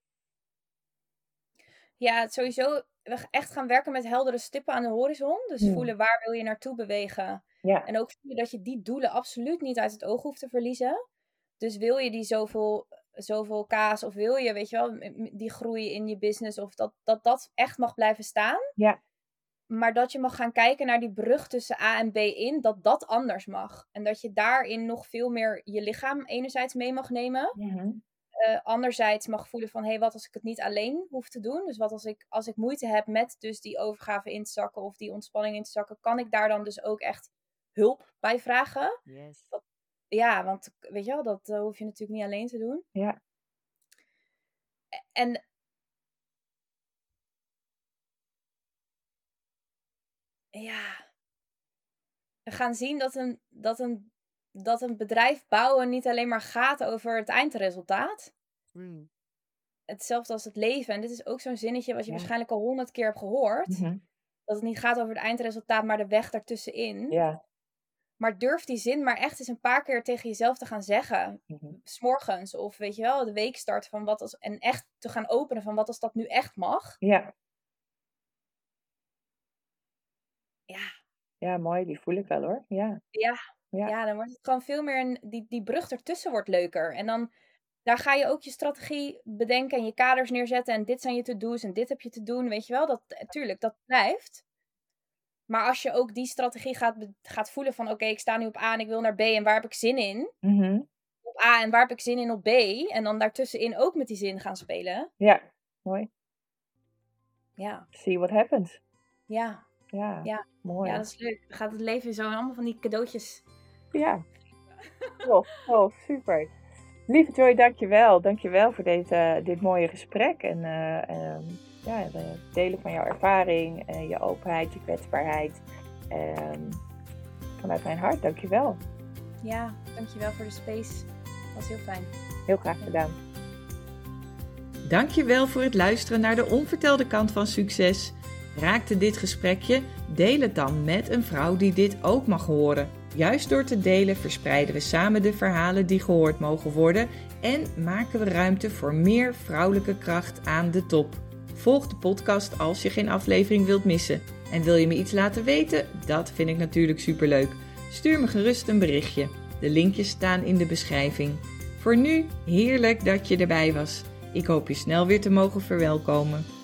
Ja, sowieso echt gaan werken met heldere stippen aan de horizon. Dus hmm. voelen waar wil je naartoe bewegen. Ja. En ook voelen dat je die doelen absoluut niet uit het oog hoeft te verliezen. Dus wil je die zoveel, zoveel kaas of wil je, weet je wel, die groei in je business of dat dat, dat echt mag blijven staan. Ja. Maar dat je mag gaan kijken naar die brug tussen A en B in, dat dat anders mag. En dat je daarin nog veel meer je lichaam enerzijds mee mag nemen. Mm-hmm. Uh, anderzijds mag voelen van, hé, hey, wat als ik het niet alleen hoef te doen? Dus wat als ik, als ik moeite heb met dus die overgave in te zakken of die ontspanning in te zakken, kan ik daar dan dus ook echt hulp bij vragen? Yes. Dat, ja, want weet je wel, dat uh, hoef je natuurlijk niet alleen te doen. Ja. En ja, we gaan zien dat een, dat een, dat een bedrijf bouwen niet alleen maar gaat over het eindresultaat. Mm. Hetzelfde als het leven. En dit is ook zo'n zinnetje wat je ja. waarschijnlijk al honderd keer hebt gehoord. Mm-hmm. Dat het niet gaat over het eindresultaat, maar de weg daartussenin. Ja. Maar durf die zin maar echt eens een paar keer tegen jezelf te gaan zeggen. Mm-hmm. 's Morgens of weet je wel, de weekstart van wat als. En echt te gaan openen van wat als dat nu echt mag. Ja. Ja. Ja, mooi. Die voel ik wel hoor. Ja. Ja. Ja. ja, dan wordt het gewoon veel meer een, die, die brug ertussen wordt leuker. En dan daar ga je ook je strategie bedenken en je kaders neerzetten. En dit zijn je to-do's en dit heb je te doen. Weet je wel, dat, tuurlijk, dat blijft. Maar als je ook die strategie gaat, gaat voelen van... Oké, okay, ik sta nu op A en ik wil naar B en waar heb ik zin in? Mm-hmm. op A en waar heb ik zin in op B? En dan daartussenin ook met die zin gaan spelen. Ja, mooi. Ja. See what happens. Ja. Ja, Ja. mooi. Ja, dat is leuk. Dan gaat het leven zo allemaal van die cadeautjes. Ja, tof, tof, super. Lieve Joy, dankjewel. Dankjewel voor deze, dit mooie gesprek. En uh, um, ja, het delen van jouw ervaring, uh, je openheid, je kwetsbaarheid. Um, vanuit mijn hart, dankjewel. Ja, dankjewel voor de space. Dat was heel fijn. Heel graag gedaan. Dankjewel voor het luisteren naar de onvertelde kant van succes. Raakte dit gesprekje? Deel het dan met een vrouw die dit ook mag horen. Juist door te delen verspreiden we samen de verhalen die gehoord mogen worden en maken we ruimte voor meer vrouwelijke kracht aan de top. Volg de podcast als je geen aflevering wilt missen. En wil je me iets laten weten? Dat vind ik natuurlijk superleuk. Stuur me gerust een berichtje. De linkjes staan in de beschrijving. Voor nu, heerlijk dat je erbij was. Ik hoop je snel weer te mogen verwelkomen.